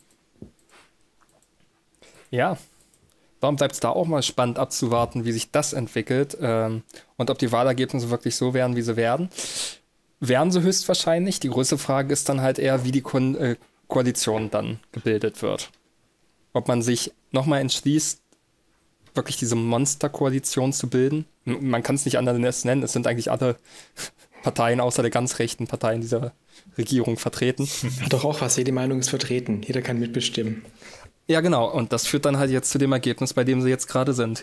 Ja, darum bleibt es da auch mal spannend abzuwarten, wie sich das entwickelt und ob die Wahlergebnisse wirklich so werden, wie sie werden. Werden sie höchstwahrscheinlich. Die größte Frage ist dann halt eher, wie die Koalition dann gebildet wird. Ob man sich nochmal entschließt, wirklich diese Monsterkoalition zu bilden. Man kann es nicht anders nennen, es sind eigentlich alle Parteien außer der ganz rechten Partei in dieser Regierung vertreten. Hat doch auch was, jede Meinung ist vertreten, jeder kann mitbestimmen. Ja, genau, und das führt dann halt jetzt zu dem Ergebnis, bei dem sie jetzt gerade sind.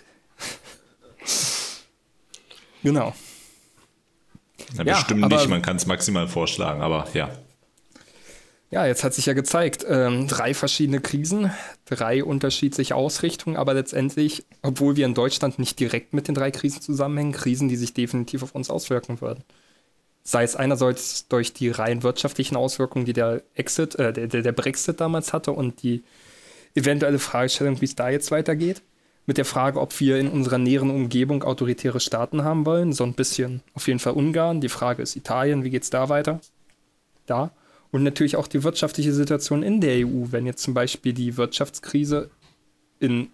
Genau. Ja, bestimmt nicht, man kann es maximal vorschlagen, aber ja. Ja, jetzt hat sich ja gezeigt, 3 verschiedene Krisen, 3 unterschiedliche Ausrichtungen, aber letztendlich, obwohl wir in Deutschland nicht direkt mit den 3 Krisen zusammenhängen, Krisen, die sich definitiv auf uns auswirken würden. Sei es einerseits durch die rein wirtschaftlichen Auswirkungen, die der Brexit damals hatte und die eventuelle Fragestellung, wie es da jetzt weitergeht. Mit der Frage, ob wir in unserer näheren Umgebung autoritäre Staaten haben wollen. So ein bisschen auf jeden Fall Ungarn. Die Frage ist Italien, wie geht es da weiter? Da. Und natürlich auch die wirtschaftliche Situation in der EU, wenn jetzt zum Beispiel die Wirtschaftskrise in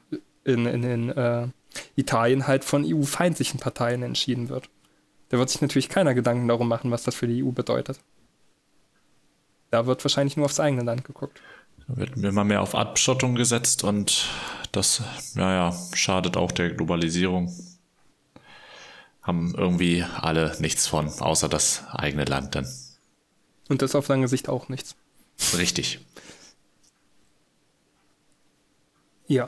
Italien halt von EU-feindlichen Parteien entschieden wird. Da wird sich natürlich keiner Gedanken darum machen, was das für die EU bedeutet. Da wird wahrscheinlich nur aufs eigene Land geguckt. Da wird immer mehr auf Abschottung gesetzt und das, schadet auch der Globalisierung. Haben irgendwie alle nichts von, außer das eigene Land dann. Und das auf lange Sicht auch nichts. Richtig. Ja.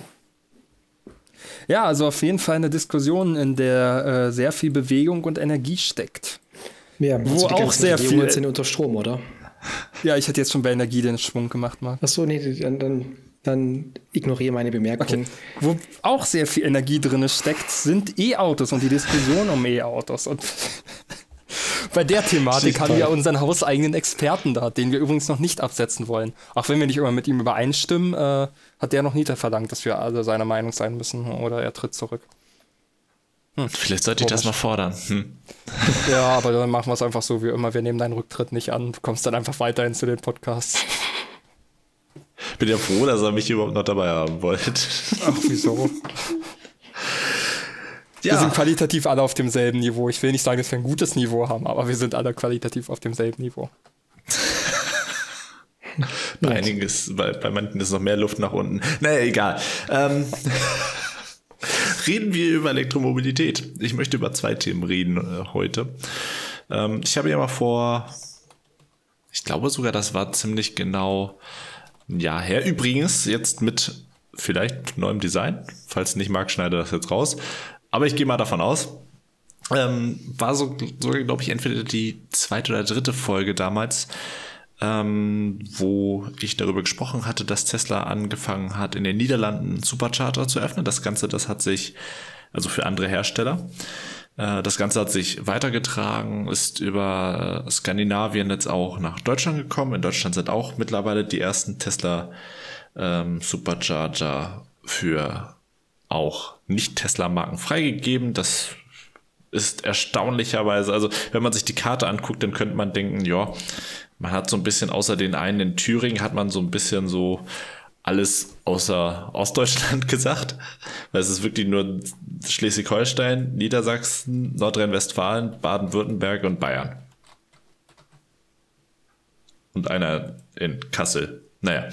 Ja, also auf jeden Fall eine Diskussion, in der sehr viel Bewegung und Energie steckt. Ja, wo also auch sehr viel sind unter Strom, oder? Ja, ich hätte jetzt schon bei Energie den Schwung gemacht, Marc. Achso, nee, dann ignoriere meine Bemerkung. Okay. Wo auch sehr viel Energie drin steckt, sind E-Autos und die Diskussion um E-Autos. Und bei der Thematik haben wir unseren hauseigenen Experten da, den wir übrigens noch nicht absetzen wollen. Auch wenn wir nicht immer mit ihm übereinstimmen, hat der noch nie verlangt, dass wir alle seiner Meinung sein müssen oder er tritt zurück. Vielleicht sollte ich das mal fordern. Ja, aber dann machen wir es einfach so wie immer. Wir nehmen deinen Rücktritt nicht an. Du kommst dann einfach weiterhin zu den Podcasts. Bin ja froh, dass er mich überhaupt noch dabei haben wollte. Ach, wieso? Ja. Wir sind qualitativ alle auf demselben Niveau. Ich will nicht sagen, dass wir ein gutes Niveau haben, aber wir sind alle qualitativ auf demselben Niveau. Bei einigen ist, bei manchen ist noch mehr Luft nach unten. Naja, egal. Reden wir über Elektromobilität. Ich möchte über 2 Themen reden heute. Ich habe ja mal vor, ich glaube sogar, das war ziemlich genau ein Jahr her. Übrigens jetzt mit vielleicht neuem Design. Falls nicht, Marc, schneide das jetzt raus. Aber ich gehe mal davon aus. War so glaube ich, entweder die 2. oder 3. Folge damals, wo ich darüber gesprochen hatte, dass Tesla angefangen hat, in den Niederlanden einen Supercharger zu öffnen. Das Ganze, das hat sich, also für andere Hersteller, das Ganze hat sich weitergetragen, ist über Skandinavien jetzt auch nach Deutschland gekommen. In Deutschland sind auch mittlerweile die ersten Tesla Supercharger für auch Nicht-Tesla-Marken freigegeben. Das ist erstaunlicherweise, also wenn man sich die Karte anguckt, dann könnte man denken, ja, Man hat so ein bisschen außer den einen in Thüringen hat man so ein bisschen so alles außer Ostdeutschland gesagt, weil es ist wirklich nur Schleswig-Holstein, Niedersachsen, Nordrhein-Westfalen, Baden-Württemberg und Bayern. Und einer in Kassel. Naja.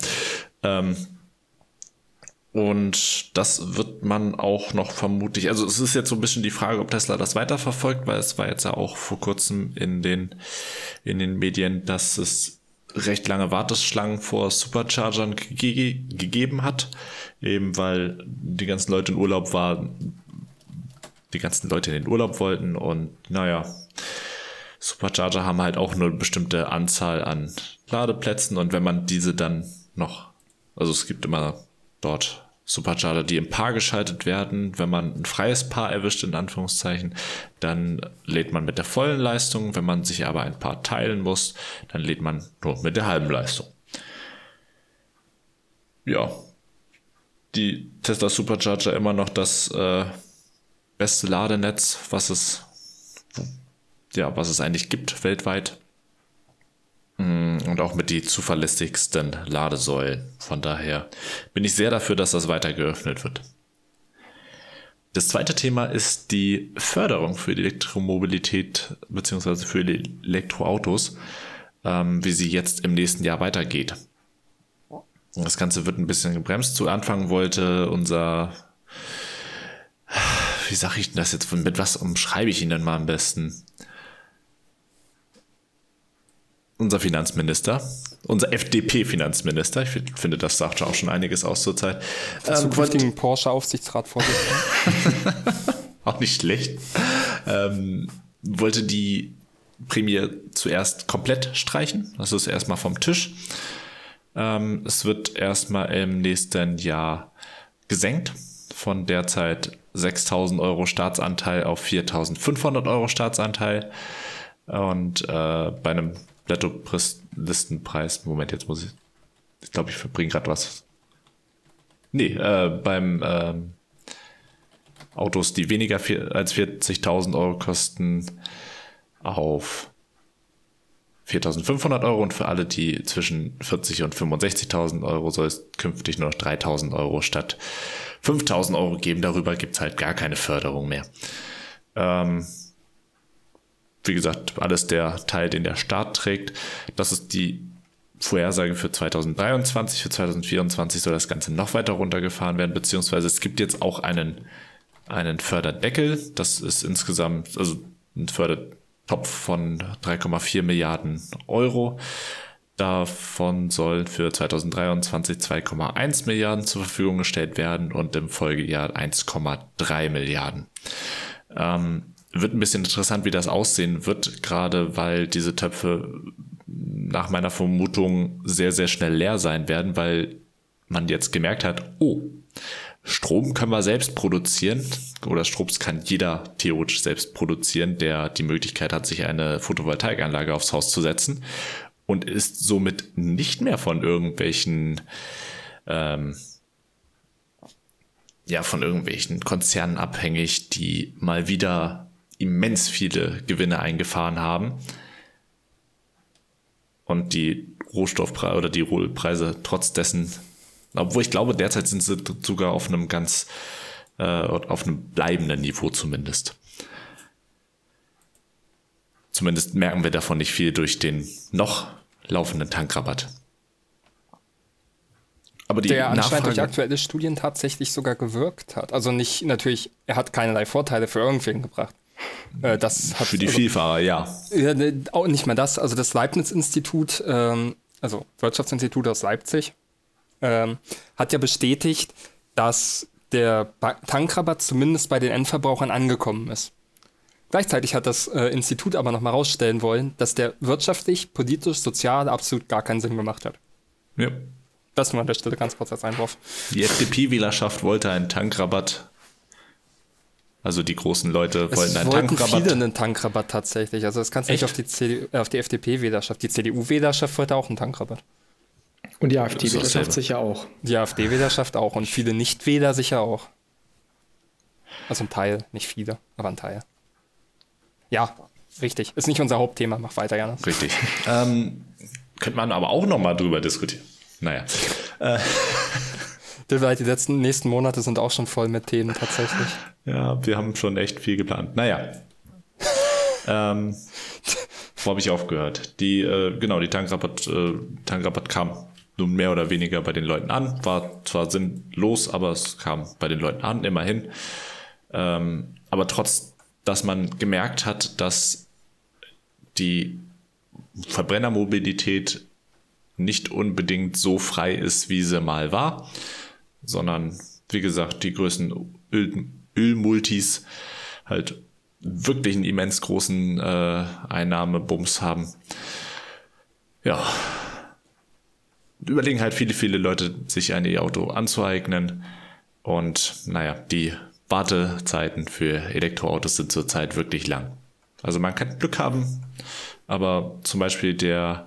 Und das wird man auch noch vermutlich, also es ist jetzt so ein bisschen die Frage, ob Tesla das weiterverfolgt, weil es war jetzt ja auch vor kurzem in den Medien, dass es recht lange Warteschlangen vor Superchargern gegeben hat, eben weil die ganzen Leute in Urlaub waren, die ganzen Leute in den Urlaub wollten und naja, Supercharger haben halt auch nur eine bestimmte Anzahl an Ladeplätzen und wenn man diese dann noch, also es gibt immer dort Supercharger, die im Paar geschaltet werden. Wenn man ein freies Paar erwischt, in Anführungszeichen, dann lädt man mit der vollen Leistung. Wenn man sich aber ein Paar teilen muss, dann lädt man nur mit der halben Leistung. Ja, die Tesla Supercharger immer noch das beste Ladenetz, was es eigentlich gibt weltweit. Und auch mit die zuverlässigsten Ladesäulen. Von daher bin ich sehr dafür, dass das weiter geöffnet wird. Das zweite Thema ist die Förderung für die Elektromobilität bzw. für die Elektroautos, wie sie jetzt im nächsten Jahr weitergeht. Das Ganze wird ein bisschen gebremst. Zu Anfang wollte wie sage ich denn das jetzt, mit was umschreibe ich ihn denn mal am besten? Unser Finanzminister, unser FDP-Finanzminister, ich finde, das sagt auch schon einiges aus zur Zeit. Zukünftigen Porsche-Aufsichtsratsvorsitzenden. Auch nicht schlecht. Wollte die Prämie zuerst komplett streichen. Das ist erstmal vom Tisch. Es wird erstmal im nächsten Jahr gesenkt. Von derzeit 6.000 Euro Staatsanteil auf 4.500 Euro Staatsanteil. Und bei einem Netto-Listenpreis, Moment, jetzt muss ich glaube, ich verbringe gerade was. Nee, beim Autos, die weniger als 40.000 Euro kosten, auf 4.500 Euro und für alle, die zwischen 40.000 und 65.000 Euro soll es künftig nur noch 3.000 Euro statt 5.000 Euro geben. Darüber gibt es halt gar keine Förderung mehr. Wie gesagt, alles der Teil, den der Staat trägt. Das ist die Vorhersage für 2023. Für 2024 soll das Ganze noch weiter runtergefahren werden, beziehungsweise es gibt jetzt auch einen Förderdeckel. Das ist insgesamt also ein Fördertopf von 3,4 Milliarden Euro. Davon sollen für 2023 2,1 Milliarden zur Verfügung gestellt werden und im Folgejahr 1,3 Milliarden. Wird ein bisschen interessant, wie das aussehen wird, gerade weil diese Töpfe nach meiner Vermutung sehr, sehr schnell leer sein werden, weil man jetzt gemerkt hat, Strom können wir selbst produzieren oder Strom kann jeder theoretisch selbst produzieren, der die Möglichkeit hat, sich eine Photovoltaikanlage aufs Haus zu setzen und ist somit nicht mehr von irgendwelchen Konzernen abhängig, die mal wieder immens viele Gewinne eingefahren haben und die Rohstoffpreise oder die Rohölpreise trotz dessen, obwohl ich glaube, derzeit sind sie sogar auf einem auf einem bleibenden Niveau zumindest. Zumindest merken wir davon nicht viel durch den noch laufenden Tankrabatt. Aber der anscheinend durch aktuelle Studien tatsächlich sogar gewirkt hat. Also nicht, natürlich, er hat keinerlei Vorteile für irgendwen gebracht. Das hat, für die Vielfahrer, ja. Auch nicht mal das. Also das Leibniz-Institut, also Wirtschaftsinstitut aus Leipzig, hat ja bestätigt, dass der Tankrabatt zumindest bei den Endverbrauchern angekommen ist. Gleichzeitig hat das Institut aber nochmal rausstellen wollen, dass der wirtschaftlich, politisch, sozial absolut gar keinen Sinn gemacht hat. Ja. Das nur an der Stelle ganz kurz als Einwurf. Die FDP-Wählerschaft wollte einen Tankrabatt. Also die großen Leute wollten einen Tankrabatt. Es wollten viele einen Tankrabatt tatsächlich. Also das kannst du nicht auf die FDP-Wählerschaft. Die CDU-Wählerschaft wollte auch einen Tankrabatt. Und die AfD-Wählerschaft sicher auch. Die AfD-Wählerschaft auch und viele Nichtwähler sicher auch. Also ein Teil, nicht viele, aber ein Teil. Ja, Richtig. Ist nicht unser Hauptthema. Mach weiter, Janis. Richtig. Könnte man aber auch nochmal drüber diskutieren. Naja. Die nächsten Monate sind auch schon voll mit Themen tatsächlich. Ja, wir haben schon echt viel geplant. Naja. Wo habe ich aufgehört? Die Tankrabatt kam nun mehr oder weniger bei den Leuten an. War zwar sinnlos, aber es kam bei den Leuten an, immerhin. Aber trotz, dass man gemerkt hat, dass die Verbrennermobilität nicht unbedingt so frei ist, wie sie mal war, sondern, wie gesagt, die größten Ölmultis halt wirklich einen immens großen Einnahmebums haben. Ja, überlegen halt viele Leute, sich ein E-Auto anzueignen. Und naja, die Wartezeiten für Elektroautos sind zurzeit wirklich lang. Also man kann Glück haben, aber zum Beispiel der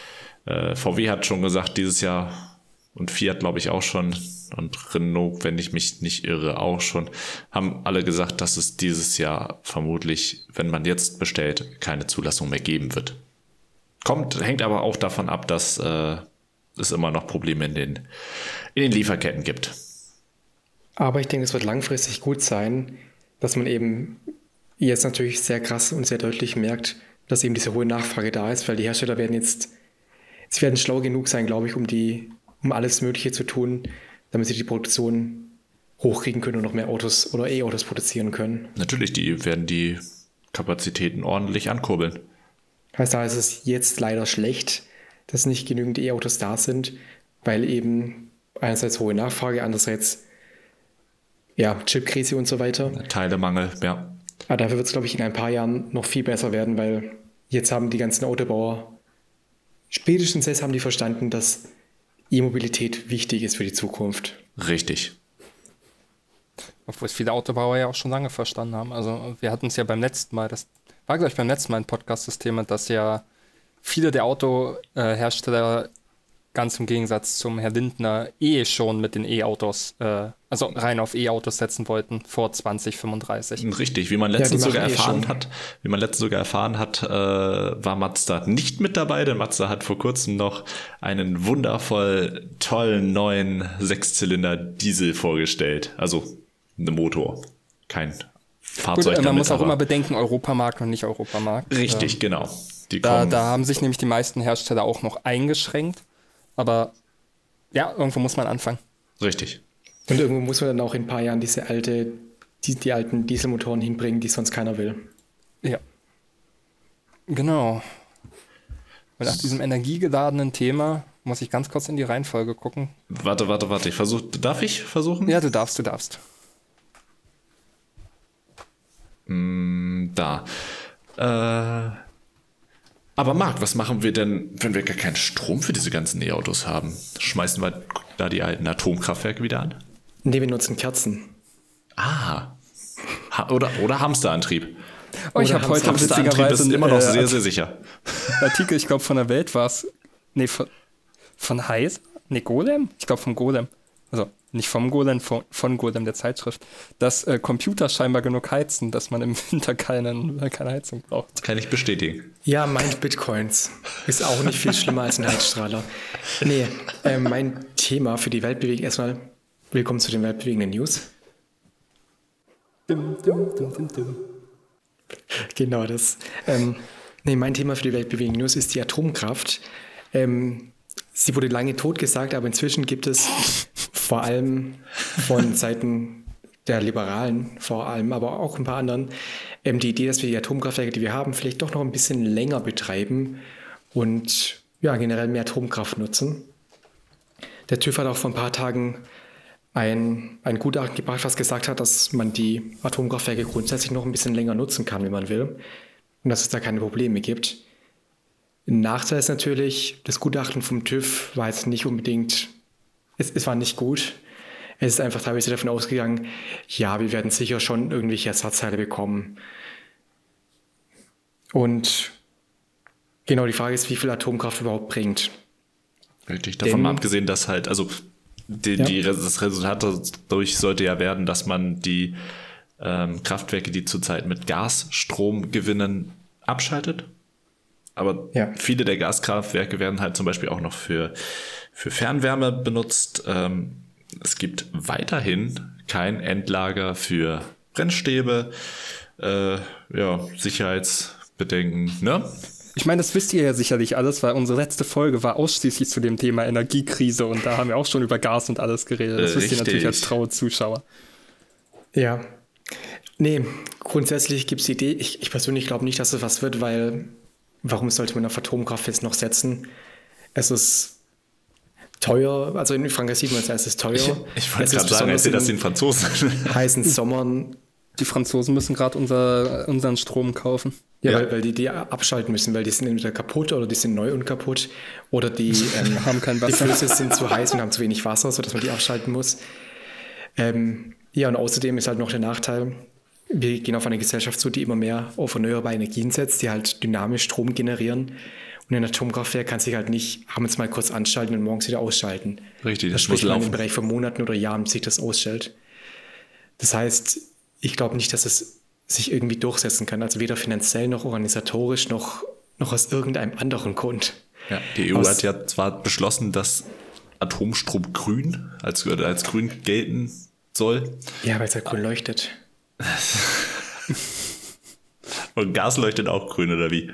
VW hat schon gesagt, dieses Jahr, und Fiat glaube ich auch schon, und Renault, wenn ich mich nicht irre, auch schon, haben alle gesagt, dass es dieses Jahr vermutlich, wenn man jetzt bestellt, keine Zulassung mehr geben wird. Hängt aber auch davon ab, dass es immer noch Probleme in den Lieferketten gibt. Aber ich denke, es wird langfristig gut sein, dass man eben jetzt natürlich sehr krass und sehr deutlich merkt, dass eben diese hohe Nachfrage da ist, weil die Hersteller werden schlau genug sein, glaube ich, um alles Mögliche zu tun, damit sie die Produktion hochkriegen können und noch mehr Autos oder E-Autos produzieren können. Natürlich, die werden die Kapazitäten ordentlich ankurbeln. Heißt, da ist es jetzt leider schlecht, dass nicht genügend E-Autos da sind, weil eben einerseits hohe Nachfrage, andererseits Chipkrise und so weiter. Teilemangel, ja. Aber dafür wird es, glaube ich, in ein paar Jahren noch viel besser werden, weil jetzt haben die ganzen Autobauer, spätestens jetzt haben die verstanden, dass E-Mobilität wichtig ist für die Zukunft. Richtig. Obwohl es viele Autobauer ja auch schon lange verstanden haben. Also wir hatten es ja beim letzten Mal, das war gleich beim letzten Mal ein Podcast, das Thema, dass ja viele der Autohersteller ganz im Gegensatz zum Herr Lindner schon mit den E-Autos, also rein auf E-Autos setzen wollten vor 2035. Richtig, wie man letztens sogar erfahren hat, war Mazda nicht mit dabei, denn Mazda hat vor kurzem noch einen wundervoll tollen neuen 6-Zylinder Diesel vorgestellt. Also ein Motor, kein Fahrzeug. Gut, man muss auch immer bedenken, Europamarkt und nicht Europamarkt. Richtig, genau. Da haben sich nämlich die meisten Hersteller auch noch eingeschränkt. Aber ja, irgendwo muss man anfangen. Richtig. Und irgendwo muss man dann auch in ein paar Jahren die alten Dieselmotoren hinbringen, die sonst keiner will. Ja. Genau. Und nach diesem energiegeladenen Thema muss ich ganz kurz in die Reihenfolge gucken. Warte. Darf ich versuchen? Ja, du darfst. Da. Aber Marc, was machen wir denn, wenn wir gar keinen Strom für diese ganzen E-Autos haben? Schmeißen wir da die alten Atomkraftwerke wieder an? Nee, wir nutzen Kerzen. Oder Hamsterantrieb. Oh, ich habe heute Hamsterantrieb ist immer noch sehr, sehr sicher. Artikel, ich glaube von der Welt war es, von Heise? Nee, Golem? Ich glaube vom Golem. Also nicht vom Golem, von Golem der Zeitschrift, dass Computer scheinbar genug heizen, dass man im Winter keine Heizung braucht. Kann ich bestätigen. Ja, meint Bitcoins. Ist auch nicht viel schlimmer als ein Heizstrahler. Nee, mein Thema für die Weltbewegung, erstmal willkommen zu den weltbewegenden News. Genau das. Mein Thema für die weltbewegenden News ist die Atomkraft. Sie wurde lange totgesagt, aber inzwischen gibt es vor allem von Seiten der Liberalen, vor allem, aber auch ein paar anderen, die Idee, dass wir die Atomkraftwerke, die wir haben, vielleicht doch noch ein bisschen länger betreiben und generell mehr Atomkraft nutzen. Der TÜV hat auch vor ein paar Tagen ein Gutachten gebracht, was gesagt hat, dass man die Atomkraftwerke grundsätzlich noch ein bisschen länger nutzen kann, wenn man will, und dass es da keine Probleme gibt. Ein Nachteil ist natürlich, das Gutachten vom TÜV war jetzt nicht unbedingt, es war nicht gut. Es ist einfach teilweise davon ausgegangen, ja, wir werden sicher schon irgendwelche Ersatzteile bekommen. Und genau, die Frage ist, wie viel Atomkraft überhaupt bringt. Richtig, davon mal abgesehen, dass halt, also das Resultat dadurch sollte ja werden, dass man die Kraftwerke, die zurzeit mit Gasstrom gewinnen, abschaltet. Aber viele der Gaskraftwerke werden halt zum Beispiel auch noch für Fernwärme benutzt. Es gibt weiterhin kein Endlager für Brennstäbe, Sicherheitsbedenken, ne? Ich meine, das wisst ihr ja sicherlich alles, weil unsere letzte Folge war ausschließlich zu dem Thema Energiekrise und da haben wir auch schon über Gas und alles geredet. Das wisst ihr natürlich als traue Zuschauer. Ja. Nee, grundsätzlich gibt es die Idee. Ich persönlich glaube nicht, dass es was wird, weil warum sollte man auf Atomkraft jetzt noch setzen? Es ist teuer, also in Frankreich sieht man es, es ist teuer. Ich wollte gerade sagen, erzähl das den Franzosen. Heißen Sommern. Die Franzosen müssen gerade unseren Strom kaufen. Ja, weil die abschalten müssen, weil die sind entweder kaputt oder die sind neu und kaputt oder die haben kein Wasser. Die Flüsse sind zu heiß und haben zu wenig Wasser, sodass man die abschalten muss. Und außerdem ist halt noch der Nachteil, wir gehen auf eine Gesellschaft zu, die immer mehr auf erneuerbare Energien setzt, die halt dynamisch Strom generieren. Und ein Atomkraftwerk kann sich halt nicht abends mal kurz anschalten und morgens wieder ausschalten. Richtig, das spricht man im Bereich von Monaten oder Jahren, bis sich das ausstellt. Das heißt, ich glaube nicht, dass es sich irgendwie durchsetzen kann, also weder finanziell noch organisatorisch noch aus irgendeinem anderen Grund. Ja, die EU hat ja zwar beschlossen, dass Atomstrom grün als grün gelten soll. Ja, weil es halt grün leuchtet. Und Gas leuchtet auch grün, oder wie?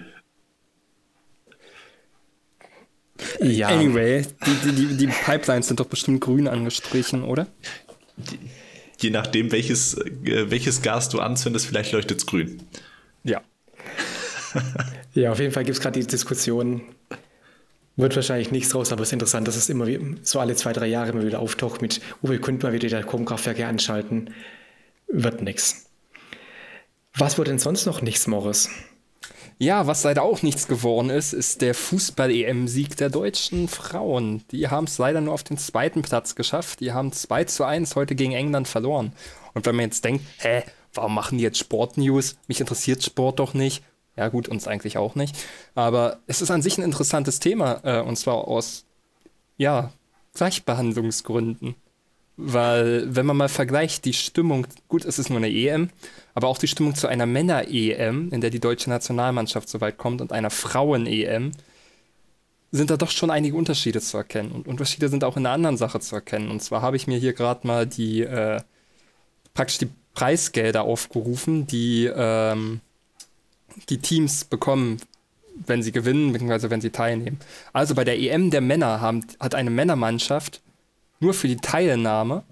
Ja. Anyway, die Pipelines sind doch bestimmt grün angestrichen, oder? Je nachdem, welches Gas du anzündest, vielleicht leuchtet es grün. Ja. Ja, auf jeden Fall gibt es gerade die Diskussion, wird wahrscheinlich nichts draus, aber es ist interessant, dass es immer so alle 2-3 Jahre immer wieder auftaucht mit, wir könnten mal wieder die Atomkraftwerke anschalten. Wird nichts. Was wird denn sonst noch nichts, Morris? Ja, was leider auch nichts geworden ist der Fußball-EM-Sieg der deutschen Frauen. Die haben es leider nur auf den 2. Platz geschafft. Die haben 2:1 heute gegen England verloren. Und wenn man jetzt denkt, warum machen die jetzt Sportnews? Mich interessiert Sport doch nicht. Ja gut, uns eigentlich auch nicht. Aber es ist an sich ein interessantes Thema. Und zwar aus, Gleichbehandlungsgründen. Weil, wenn man mal vergleicht, die Stimmung, gut, es ist nur eine EM, aber auch die Stimmung zu einer Männer-EM, in der die deutsche Nationalmannschaft so weit kommt, und einer Frauen-EM, sind da doch schon einige Unterschiede zu erkennen. Und Unterschiede sind auch in einer anderen Sache zu erkennen. Und zwar habe ich mir hier gerade mal praktisch die Preisgelder aufgerufen, die die Teams bekommen, wenn sie gewinnen, beziehungsweise wenn sie teilnehmen. Also bei der EM der Männer hat eine Männermannschaft nur für die Teilnahme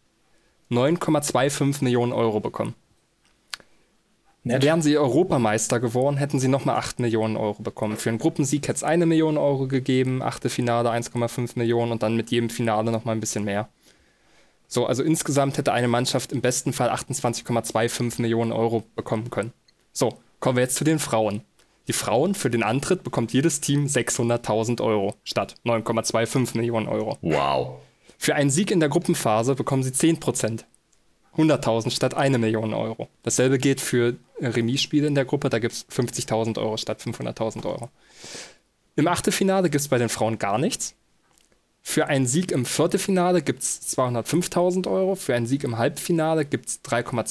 9,25 Millionen Euro bekommen. Nett. Wären sie Europameister geworden, hätten sie nochmal 8 Millionen Euro bekommen. Für einen Gruppensieg hätte es 1 Million Euro gegeben, Achtelfinale 1,5 Millionen und dann mit jedem Finale nochmal ein bisschen mehr. So, also insgesamt hätte eine Mannschaft im besten Fall 28,25 Millionen Euro bekommen können. So, kommen wir jetzt zu den Frauen. Die Frauen, für den Antritt bekommt jedes Team 600.000 Euro statt 9,25 Millionen Euro. Wow. Für einen Sieg in der Gruppenphase bekommen sie 10%. 100.000 statt 1 Million Euro. Dasselbe gilt für Remisspiele in der Gruppe, da gibt es 50.000 Euro statt 500.000 Euro. Im Achtelfinale gibt es bei den Frauen gar nichts. Für einen Sieg im Viertelfinale gibt es 205.000 Euro. Für einen Sieg im Halbfinale gibt es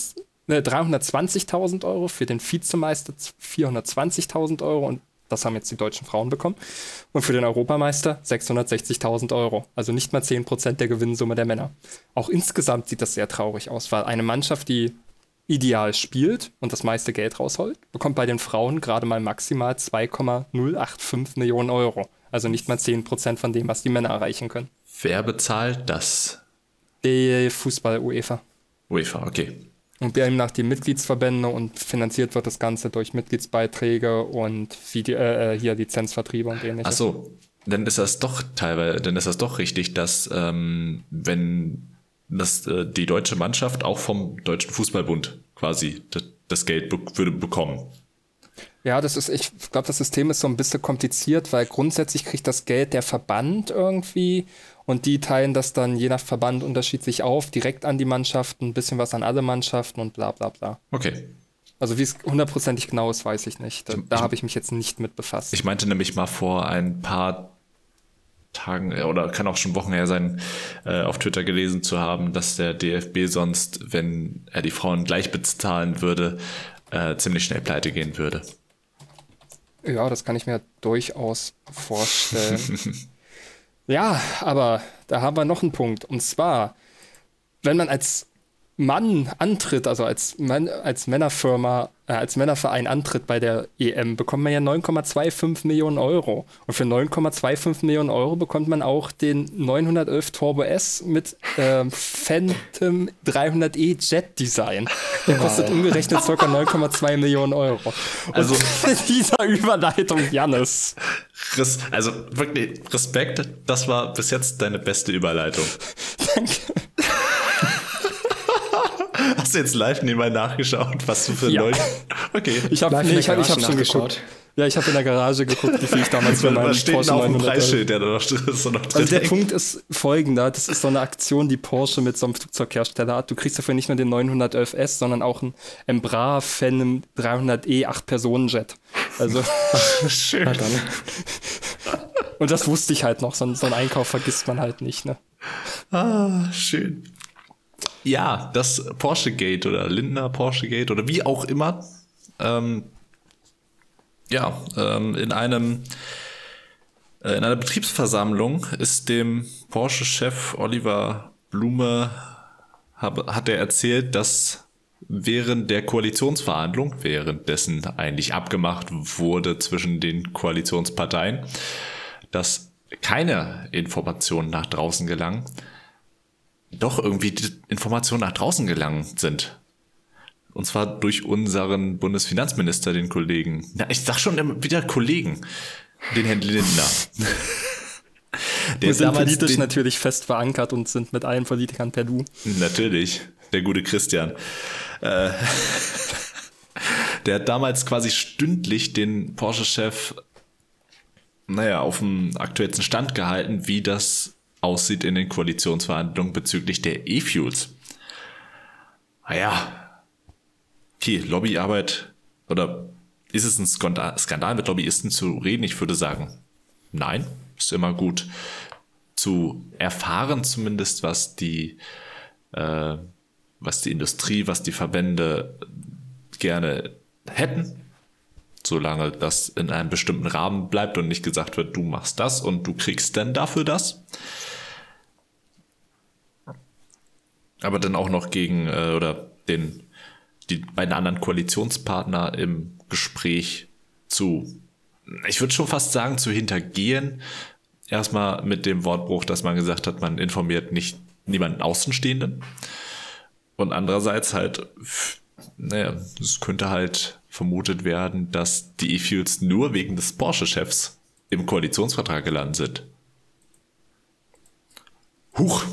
320.000 Euro. Für den Vizemeister 420.000 Euro. Und das haben jetzt die deutschen Frauen bekommen. Und für den Europameister 660.000 Euro. Also nicht mal 10% der Gewinnsumme der Männer. Auch insgesamt sieht das sehr traurig aus, weil eine Mannschaft, die ideal spielt und das meiste Geld rausholt, bekommt bei den Frauen gerade mal maximal 2,085 Millionen Euro. Also nicht mal 10% von dem, was die Männer erreichen können. Wer bezahlt das? Die Fußball-UEFA. UEFA, okay. Und demnach die Mitgliedsverbände und finanziert wird das Ganze durch Mitgliedsbeiträge und hier Lizenzvertriebe und ähnliches. Ach so, dann ist das doch richtig, dass wenn die deutsche Mannschaft auch vom Deutschen Fußballbund quasi das Geld würde bekommen. Ja, ich glaube, das System ist so ein bisschen kompliziert, weil grundsätzlich kriegt das Geld der Verband irgendwie und die teilen das dann je nach Verband unterschiedlich auf, direkt an die Mannschaften, ein bisschen was an alle Mannschaften und bla bla bla. Okay. Also wie es hundertprozentig genau ist, weiß ich nicht. Da habe ich mich jetzt nicht mit befasst. Ich meinte nämlich mal vor ein paar Tagen oder kann auch schon Wochen her sein, auf Twitter gelesen zu haben, dass der DFB sonst, wenn er die Frauen gleich bezahlen würde, ziemlich schnell pleite gehen würde. Ja, das kann ich mir durchaus vorstellen. Ja, aber da haben wir noch einen Punkt. Und zwar, wenn man als Mann antritt, also als Männerfirma, als Männerverein antritt bei der EM, bekommt man ja 9,25 Millionen Euro. Und für 9,25 Millionen Euro bekommt man auch den 911 Turbo S mit Phantom 300e Jet Design. Der kostet umgerechnet ca. 9,2 Millionen Euro. Also mit dieser Überleitung, Jannis. Also wirklich Respekt, das war bis jetzt deine beste Überleitung. Danke. Hast du jetzt live nebenbei nachgeschaut, was du für Ja. Leute... Okay. Ich habe Live in der hab Garage schon geguckt. Ja, ich habe in der Garage geguckt, wie viel ich damals für meinen Was steht denn Porsche auf dem 911. Preisschild, der da noch drin ist? Also der Punkt ist folgender, das ist so eine Aktion, die Porsche mit so einem Flugzeughersteller hat. Du kriegst dafür nicht nur den 911S, sondern auch einen Embraer Phantom 300e 8-Personen-Jet. Also Schön. Na dann. und das wusste ich halt noch, so einen Einkauf vergisst man halt nicht, ne? Ah, schön. Ja, das Porsche Gate oder Lindner Porsche Gate oder wie auch immer. In einer Betriebsversammlung ist dem Porsche-Chef Oliver Blume hat er erzählt, dass während der Koalitionsverhandlung, währenddessen eigentlich abgemacht wurde zwischen den Koalitionsparteien, dass keine Informationen nach draußen gelangen, doch irgendwie die Informationen nach draußen gelangen sind. Und zwar durch unseren Bundesfinanzminister, den Kollegen. Na, ich sag schon immer wieder Kollegen. Den Herrn Lindner. Wir sind politisch natürlich fest verankert und sind mit allen Politikern per Du. Natürlich, der gute Christian. Der hat damals quasi stündlich den Porsche-Chef auf dem aktuellsten Stand gehalten, wie das aussieht in den Koalitionsverhandlungen bezüglich der E-Fuels. Okay, Lobbyarbeit, oder ist es ein Skandal mit Lobbyisten zu reden? Ich würde sagen, nein, ist immer gut zu erfahren, zumindest was die Industrie, was die Verbände gerne hätten, solange das in einem bestimmten Rahmen bleibt und nicht gesagt wird, du machst das und du kriegst dann dafür das. Aber dann auch noch gegen die beiden anderen Koalitionspartner im Gespräch ich würde schon fast sagen, zu hintergehen. Erstmal mit dem Wortbruch, dass man gesagt hat, man informiert niemanden Außenstehenden. Und andererseits halt, es könnte halt vermutet werden, dass die E-Fuels nur wegen des Porsche-Chefs im Koalitionsvertrag gelandet sind. Huch!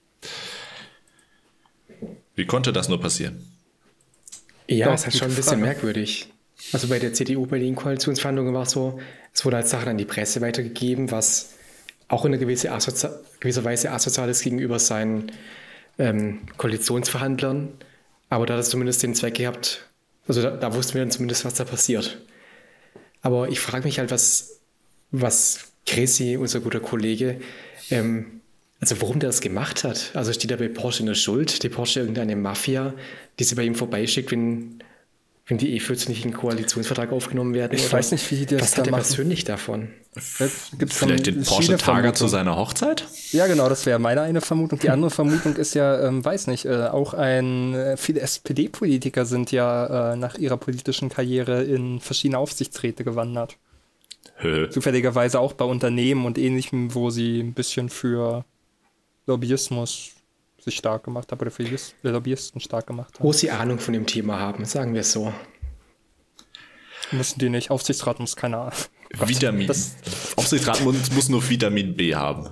Wie konnte das nur passieren? Ja, Doch, ist halt schon ein bisschen merkwürdig. Also bei der CDU, bei den Koalitionsverhandlungen war es so, es wurde als Sache an die Presse weitergegeben, was auch in einer gewisser Weise asozial ist gegenüber seinen Koalitionsverhandlern. Aber da hat es zumindest den Zweck gehabt, also da wussten wir dann zumindest, was da passiert. Aber ich frage mich halt, was Gresi, unser guter Kollege, also warum der das gemacht hat. Also steht er bei Porsche in der Schuld? Die Porsche irgendeine Mafia, die sie bei ihm vorbeischickt, wenn die E-Fuels nicht in den Koalitionsvertrag aufgenommen werden? Ich weiß nicht, wie die das was da hat er machen. persönlich davon? Gibt's Vielleicht den Porsche-Tager zu seiner Hochzeit? Ja, genau, das wäre meine eine Vermutung. Die andere Vermutung ist ja, weiß nicht, auch viele SPD-Politiker sind ja nach ihrer politischen Karriere in verschiedene Aufsichtsräte gewandert. Zufälligerweise auch bei Unternehmen und Ähnlichem, wo sie ein bisschen für Lobbyismus sich stark gemacht haben oder für Lobbyisten stark gemacht haben. Wo sie Ahnung von dem Thema haben, sagen wir es so. Müssen die nicht. Aufsichtsrat muss keine Ahnung. Aufsichtsrat muss nur Vitamin B haben.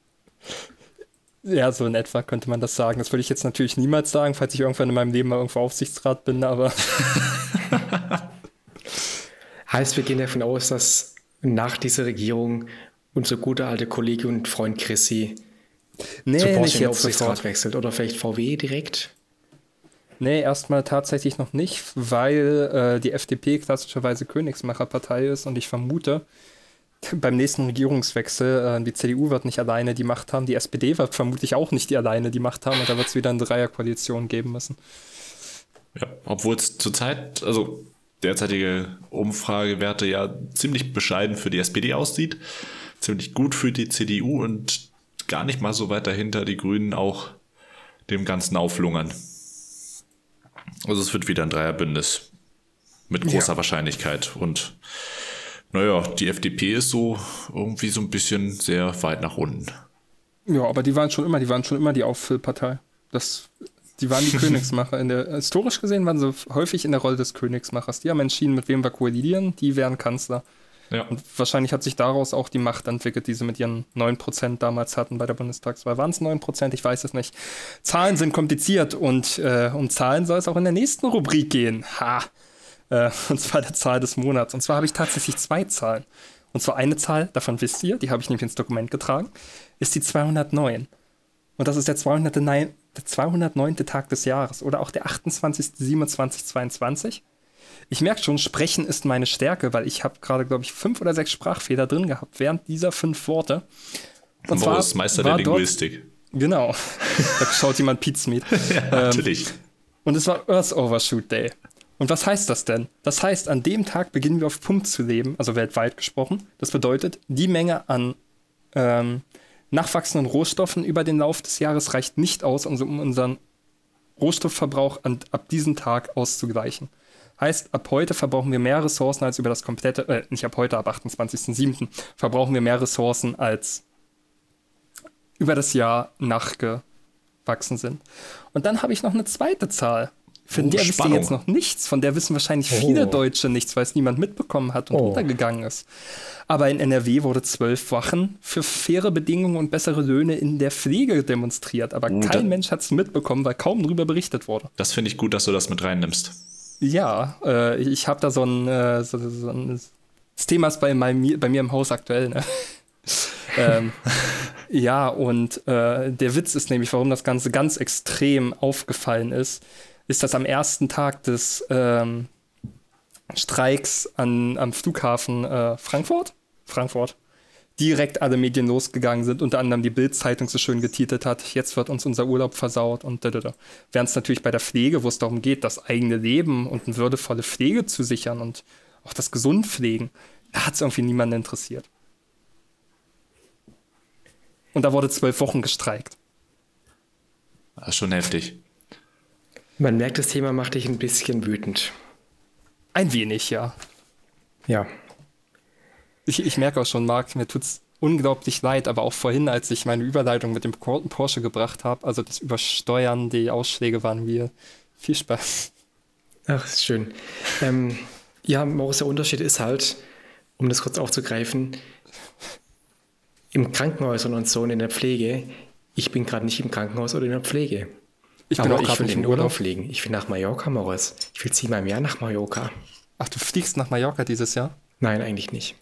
Ja, so in etwa könnte man das sagen. Das würde ich jetzt natürlich niemals sagen, falls ich irgendwann in meinem Leben mal irgendwo Aufsichtsrat bin, aber Heißt, wir gehen davon aus, dass nach dieser Regierung unser guter alter Kollege und Freund Chrissy zu Porsche in den Aufsichtsrat wechselt oder vielleicht VW direkt? Nee, erstmal tatsächlich noch nicht, weil die FDP klassischerweise Königsmacherpartei ist und ich vermute, beim nächsten Regierungswechsel, die CDU wird nicht alleine die Macht haben, die SPD wird vermutlich auch nicht alleine die Macht haben und da wird es wieder eine Dreierkoalition geben müssen. Ja, obwohl es zurzeit, also derzeitige Umfragewerte ja ziemlich bescheiden für die SPD aussieht, ziemlich gut für die CDU und gar nicht mal so weit dahinter die Grünen auch dem Ganzen auflungern. Also es wird wieder ein Dreierbündnis mit großer Wahrscheinlichkeit und naja, die FDP ist so irgendwie so ein bisschen sehr weit nach unten. Ja, aber die waren schon immer die Auffüllpartei. Die waren die Königsmacher. Historisch gesehen waren sie häufig in der Rolle des Königsmachers. Die haben entschieden, mit wem wir koalieren, die wären Kanzler. Ja. Und wahrscheinlich hat sich daraus auch die Macht entwickelt, die sie mit ihren 9% damals hatten bei der Bundestagswahl. Waren es 9%? Ich weiß es nicht. Zahlen sind kompliziert und um Zahlen soll es auch in der nächsten Rubrik gehen. Und zwar der Zahl des Monats. Und zwar habe ich tatsächlich 2 Zahlen. Und zwar eine Zahl, davon wisst ihr, die habe ich nämlich ins Dokument getragen, ist die 209. Und das ist der 209. Tag des Jahres oder auch der 28.07.2022. Ich merke schon, Sprechen ist meine Stärke, weil ich habe gerade, glaube ich, 5 oder 6 Sprachfehler drin gehabt während dieser 5 Worte. Und zwar ist Meister der Linguistik. Genau, da schaut jemand Pete Smith. Ja, natürlich. Und es war Earth Overshoot Day. Und was heißt das denn? Das heißt, an dem Tag beginnen wir auf Pump zu leben, also weltweit gesprochen. Das bedeutet, die Menge an nachwachsenden Rohstoffen über den Lauf des Jahres reicht nicht aus, um unseren Rohstoffverbrauch ab diesem Tag auszugleichen. Heißt, ab heute verbrauchen wir mehr Ressourcen als über das komplette, nicht ab heute, ab 28.07. verbrauchen wir mehr Ressourcen als über das Jahr nachgewachsen sind. Und dann habe ich noch eine zweite Zahl. Von der wisst ihr jetzt noch nichts. Von der wissen wahrscheinlich viele Deutsche nichts, weil es niemand mitbekommen hat und untergegangen ist. Aber in NRW wurde 12 Wochen für faire Bedingungen und bessere Löhne in der Pflege demonstriert. Aber kein Mensch hat es mitbekommen, weil kaum darüber berichtet wurde. Das finde ich gut, dass du das mit reinnimmst. Ja, ich habe da so ein das Thema ist bei mir im Haus aktuell, ne? Ja, und der Witz ist nämlich, warum das Ganze ganz extrem aufgefallen ist, dass am ersten Tag des Streiks am Flughafen Frankfurt, direkt alle Medien losgegangen sind, unter anderem die Bild-Zeitung so schön getitelt hat, jetzt wird uns unser Urlaub versaut und Während es natürlich bei der Pflege, wo es darum geht, das eigene Leben und eine würdevolle Pflege zu sichern und auch das Gesundpflegen, da hat es irgendwie niemanden interessiert. Und da wurde 12 Wochen gestreikt. Das ist schon heftig. Man merkt, das Thema macht dich ein bisschen wütend. Ein wenig, ja. Ja. Ich merke auch schon, Marc, mir tut's unglaublich leid, aber auch vorhin, als ich meine Überleitung mit dem Porsche gebracht habe, also das Übersteuern, die Ausschläge waren mir viel Spaß. Ach, ist schön. Ja, Maurice, der Unterschied ist halt, um das kurz aufzugreifen, im Krankenhäusern und so und in der Pflege, ich bin gerade nicht im Krankenhaus oder in der Pflege. Ich will in Urlaub fliegen. Ich will nach Mallorca, Maurice. Ich will 10-mal im Jahr nach Mallorca. Ach, du fliegst nach Mallorca dieses Jahr? Nein, eigentlich nicht.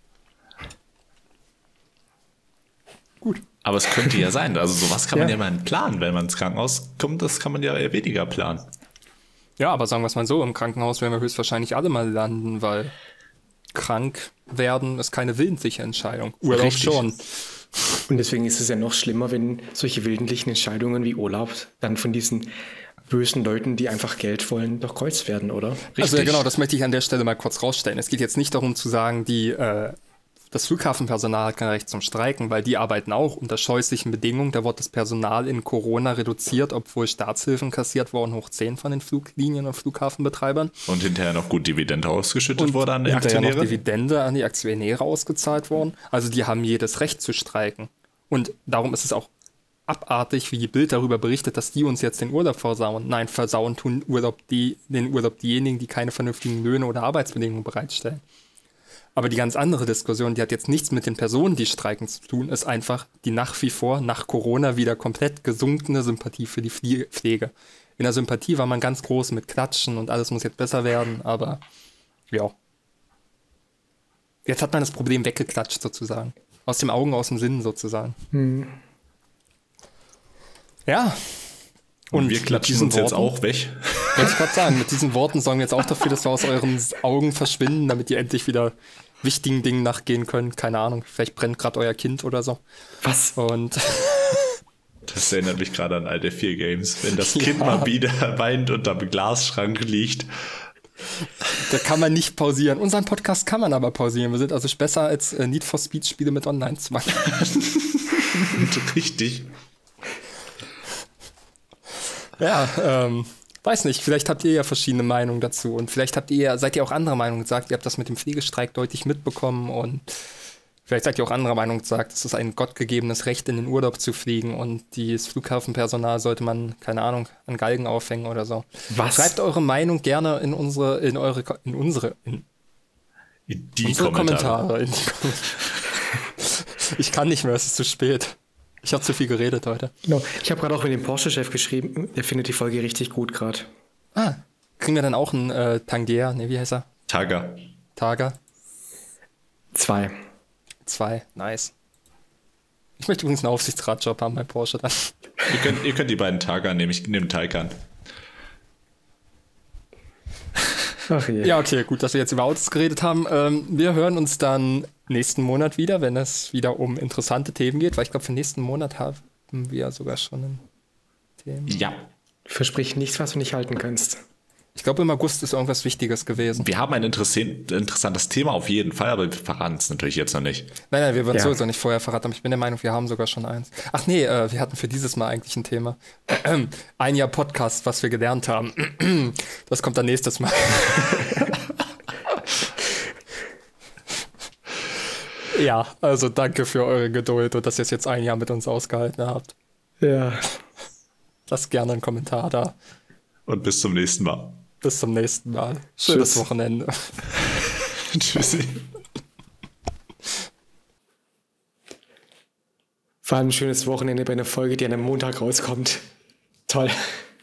Gut. Aber es könnte ja sein. Also sowas kann man ja mal planen. Wenn man ins Krankenhaus kommt, das kann man ja eher weniger planen. Ja, aber sagen wir es mal so, im Krankenhaus werden wir höchstwahrscheinlich alle mal landen, weil krank werden ist keine willentliche Entscheidung. Urlaub Richtig. schon. Und deswegen ist es ja noch schlimmer, wenn solche willentlichen Entscheidungen wie Urlaub dann von diesen bösen Leuten, die einfach Geld wollen, durchkreuzt werden, oder? Richtig. Also ja, genau, das möchte ich an der Stelle mal kurz rausstellen. Es geht jetzt nicht darum zu sagen, das Flughafenpersonal hat kein Recht zum Streiken, weil die arbeiten auch unter scheußlichen Bedingungen. Da wird das Personal in Corona reduziert, obwohl Staatshilfen kassiert wurden, hoch 10 von den Fluglinien- und Flughafenbetreibern. Und hinterher noch gut Dividende ausgeschüttet wurde an die hinterher Aktionäre. noch Dividende an die Aktionäre ausgezahlt worden. Also die haben jedes Recht zu streiken. Und darum ist es auch abartig, wie die Bild darüber berichtet, dass die uns jetzt den Urlaub versauen. Nein, versauen tun den Urlaub diejenigen, die keine vernünftigen Löhne oder Arbeitsbedingungen bereitstellen. Aber die ganz andere Diskussion, die hat jetzt nichts mit den Personen, die streiken, zu tun, ist einfach die nach wie vor, nach Corona, wieder komplett gesunkene Sympathie für die Pflege. In der Sympathie war man ganz groß mit Klatschen und alles muss jetzt besser werden, aber ja. Jetzt hat man das Problem weggeklatscht sozusagen. Aus dem Augen, aus dem Sinn sozusagen. Ja. Und wir klatschen uns jetzt auch weg. Wollte ich gerade sagen, mit diesen Worten sorgen wir jetzt auch dafür, dass wir aus euren Augen verschwinden, damit ihr endlich wieder wichtigen Dingen nachgehen könnt. Keine Ahnung, vielleicht brennt gerade euer Kind oder so. Was? Und Das erinnert mich gerade an alte 4 Games. Wenn das Kind mal wieder weint und am Glasschrank liegt. Da kann man nicht pausieren. Unseren Podcast kann man aber pausieren. Wir sind also besser als Need for Speed Spiele mit Online-Zwang. Richtig. Ja, weiß nicht, vielleicht habt ihr ja verschiedene Meinungen dazu und vielleicht seid ihr auch anderer Meinung gesagt, ihr habt das mit dem Pflegestreik deutlich mitbekommen und vielleicht seid ihr auch anderer Meinung gesagt, es ist ein gottgegebenes Recht, in den Urlaub zu fliegen und das Flughafenpersonal sollte man, keine Ahnung, an Galgen aufhängen oder so. Was? Schreibt eure Meinung gerne in unsere Kommentare. Ich kann nicht mehr, es ist zu spät. Ich habe zu viel geredet heute. Genau. Ich habe gerade auch mit dem Porsche-Chef geschrieben, der findet die Folge richtig gut gerade. Ah, kriegen wir dann auch einen Tangier? Ne, wie heißt er? Targa? 2. 2, nice. Ich möchte übrigens einen Aufsichtsratjob haben bei Porsche dann. Ihr könnt die beiden Targa nehmen, ich nehme Taycan. Ach je. Ja, okay, gut, dass wir jetzt über Autos geredet haben. Wir hören uns dann nächsten Monat wieder, wenn es wieder um interessante Themen geht, weil ich glaube, für nächsten Monat haben wir sogar schon ein Thema. Ja. Versprich nichts, was du nicht halten kannst. Ich glaube, im August ist irgendwas Wichtiges gewesen. Wir haben ein interessantes Thema auf jeden Fall, aber wir verraten es natürlich jetzt noch nicht. Nein, wir würden sowieso nicht vorher verraten, aber ich bin der Meinung, wir haben sogar schon eins. Ach nee, wir hatten für dieses Mal eigentlich ein Thema. Ein Jahr Podcast, was wir gelernt haben. Das kommt dann nächstes Mal. Ja, also danke für eure Geduld und dass ihr es jetzt ein Jahr mit uns ausgehalten habt. Ja. Lasst gerne einen Kommentar da. Und bis zum nächsten Mal. Bis zum nächsten Mal. Schönes Tschüss. Wochenende. Tschüssi. Vor allem ein schönes Wochenende bei einer Folge, die an einem Montag rauskommt. Toll.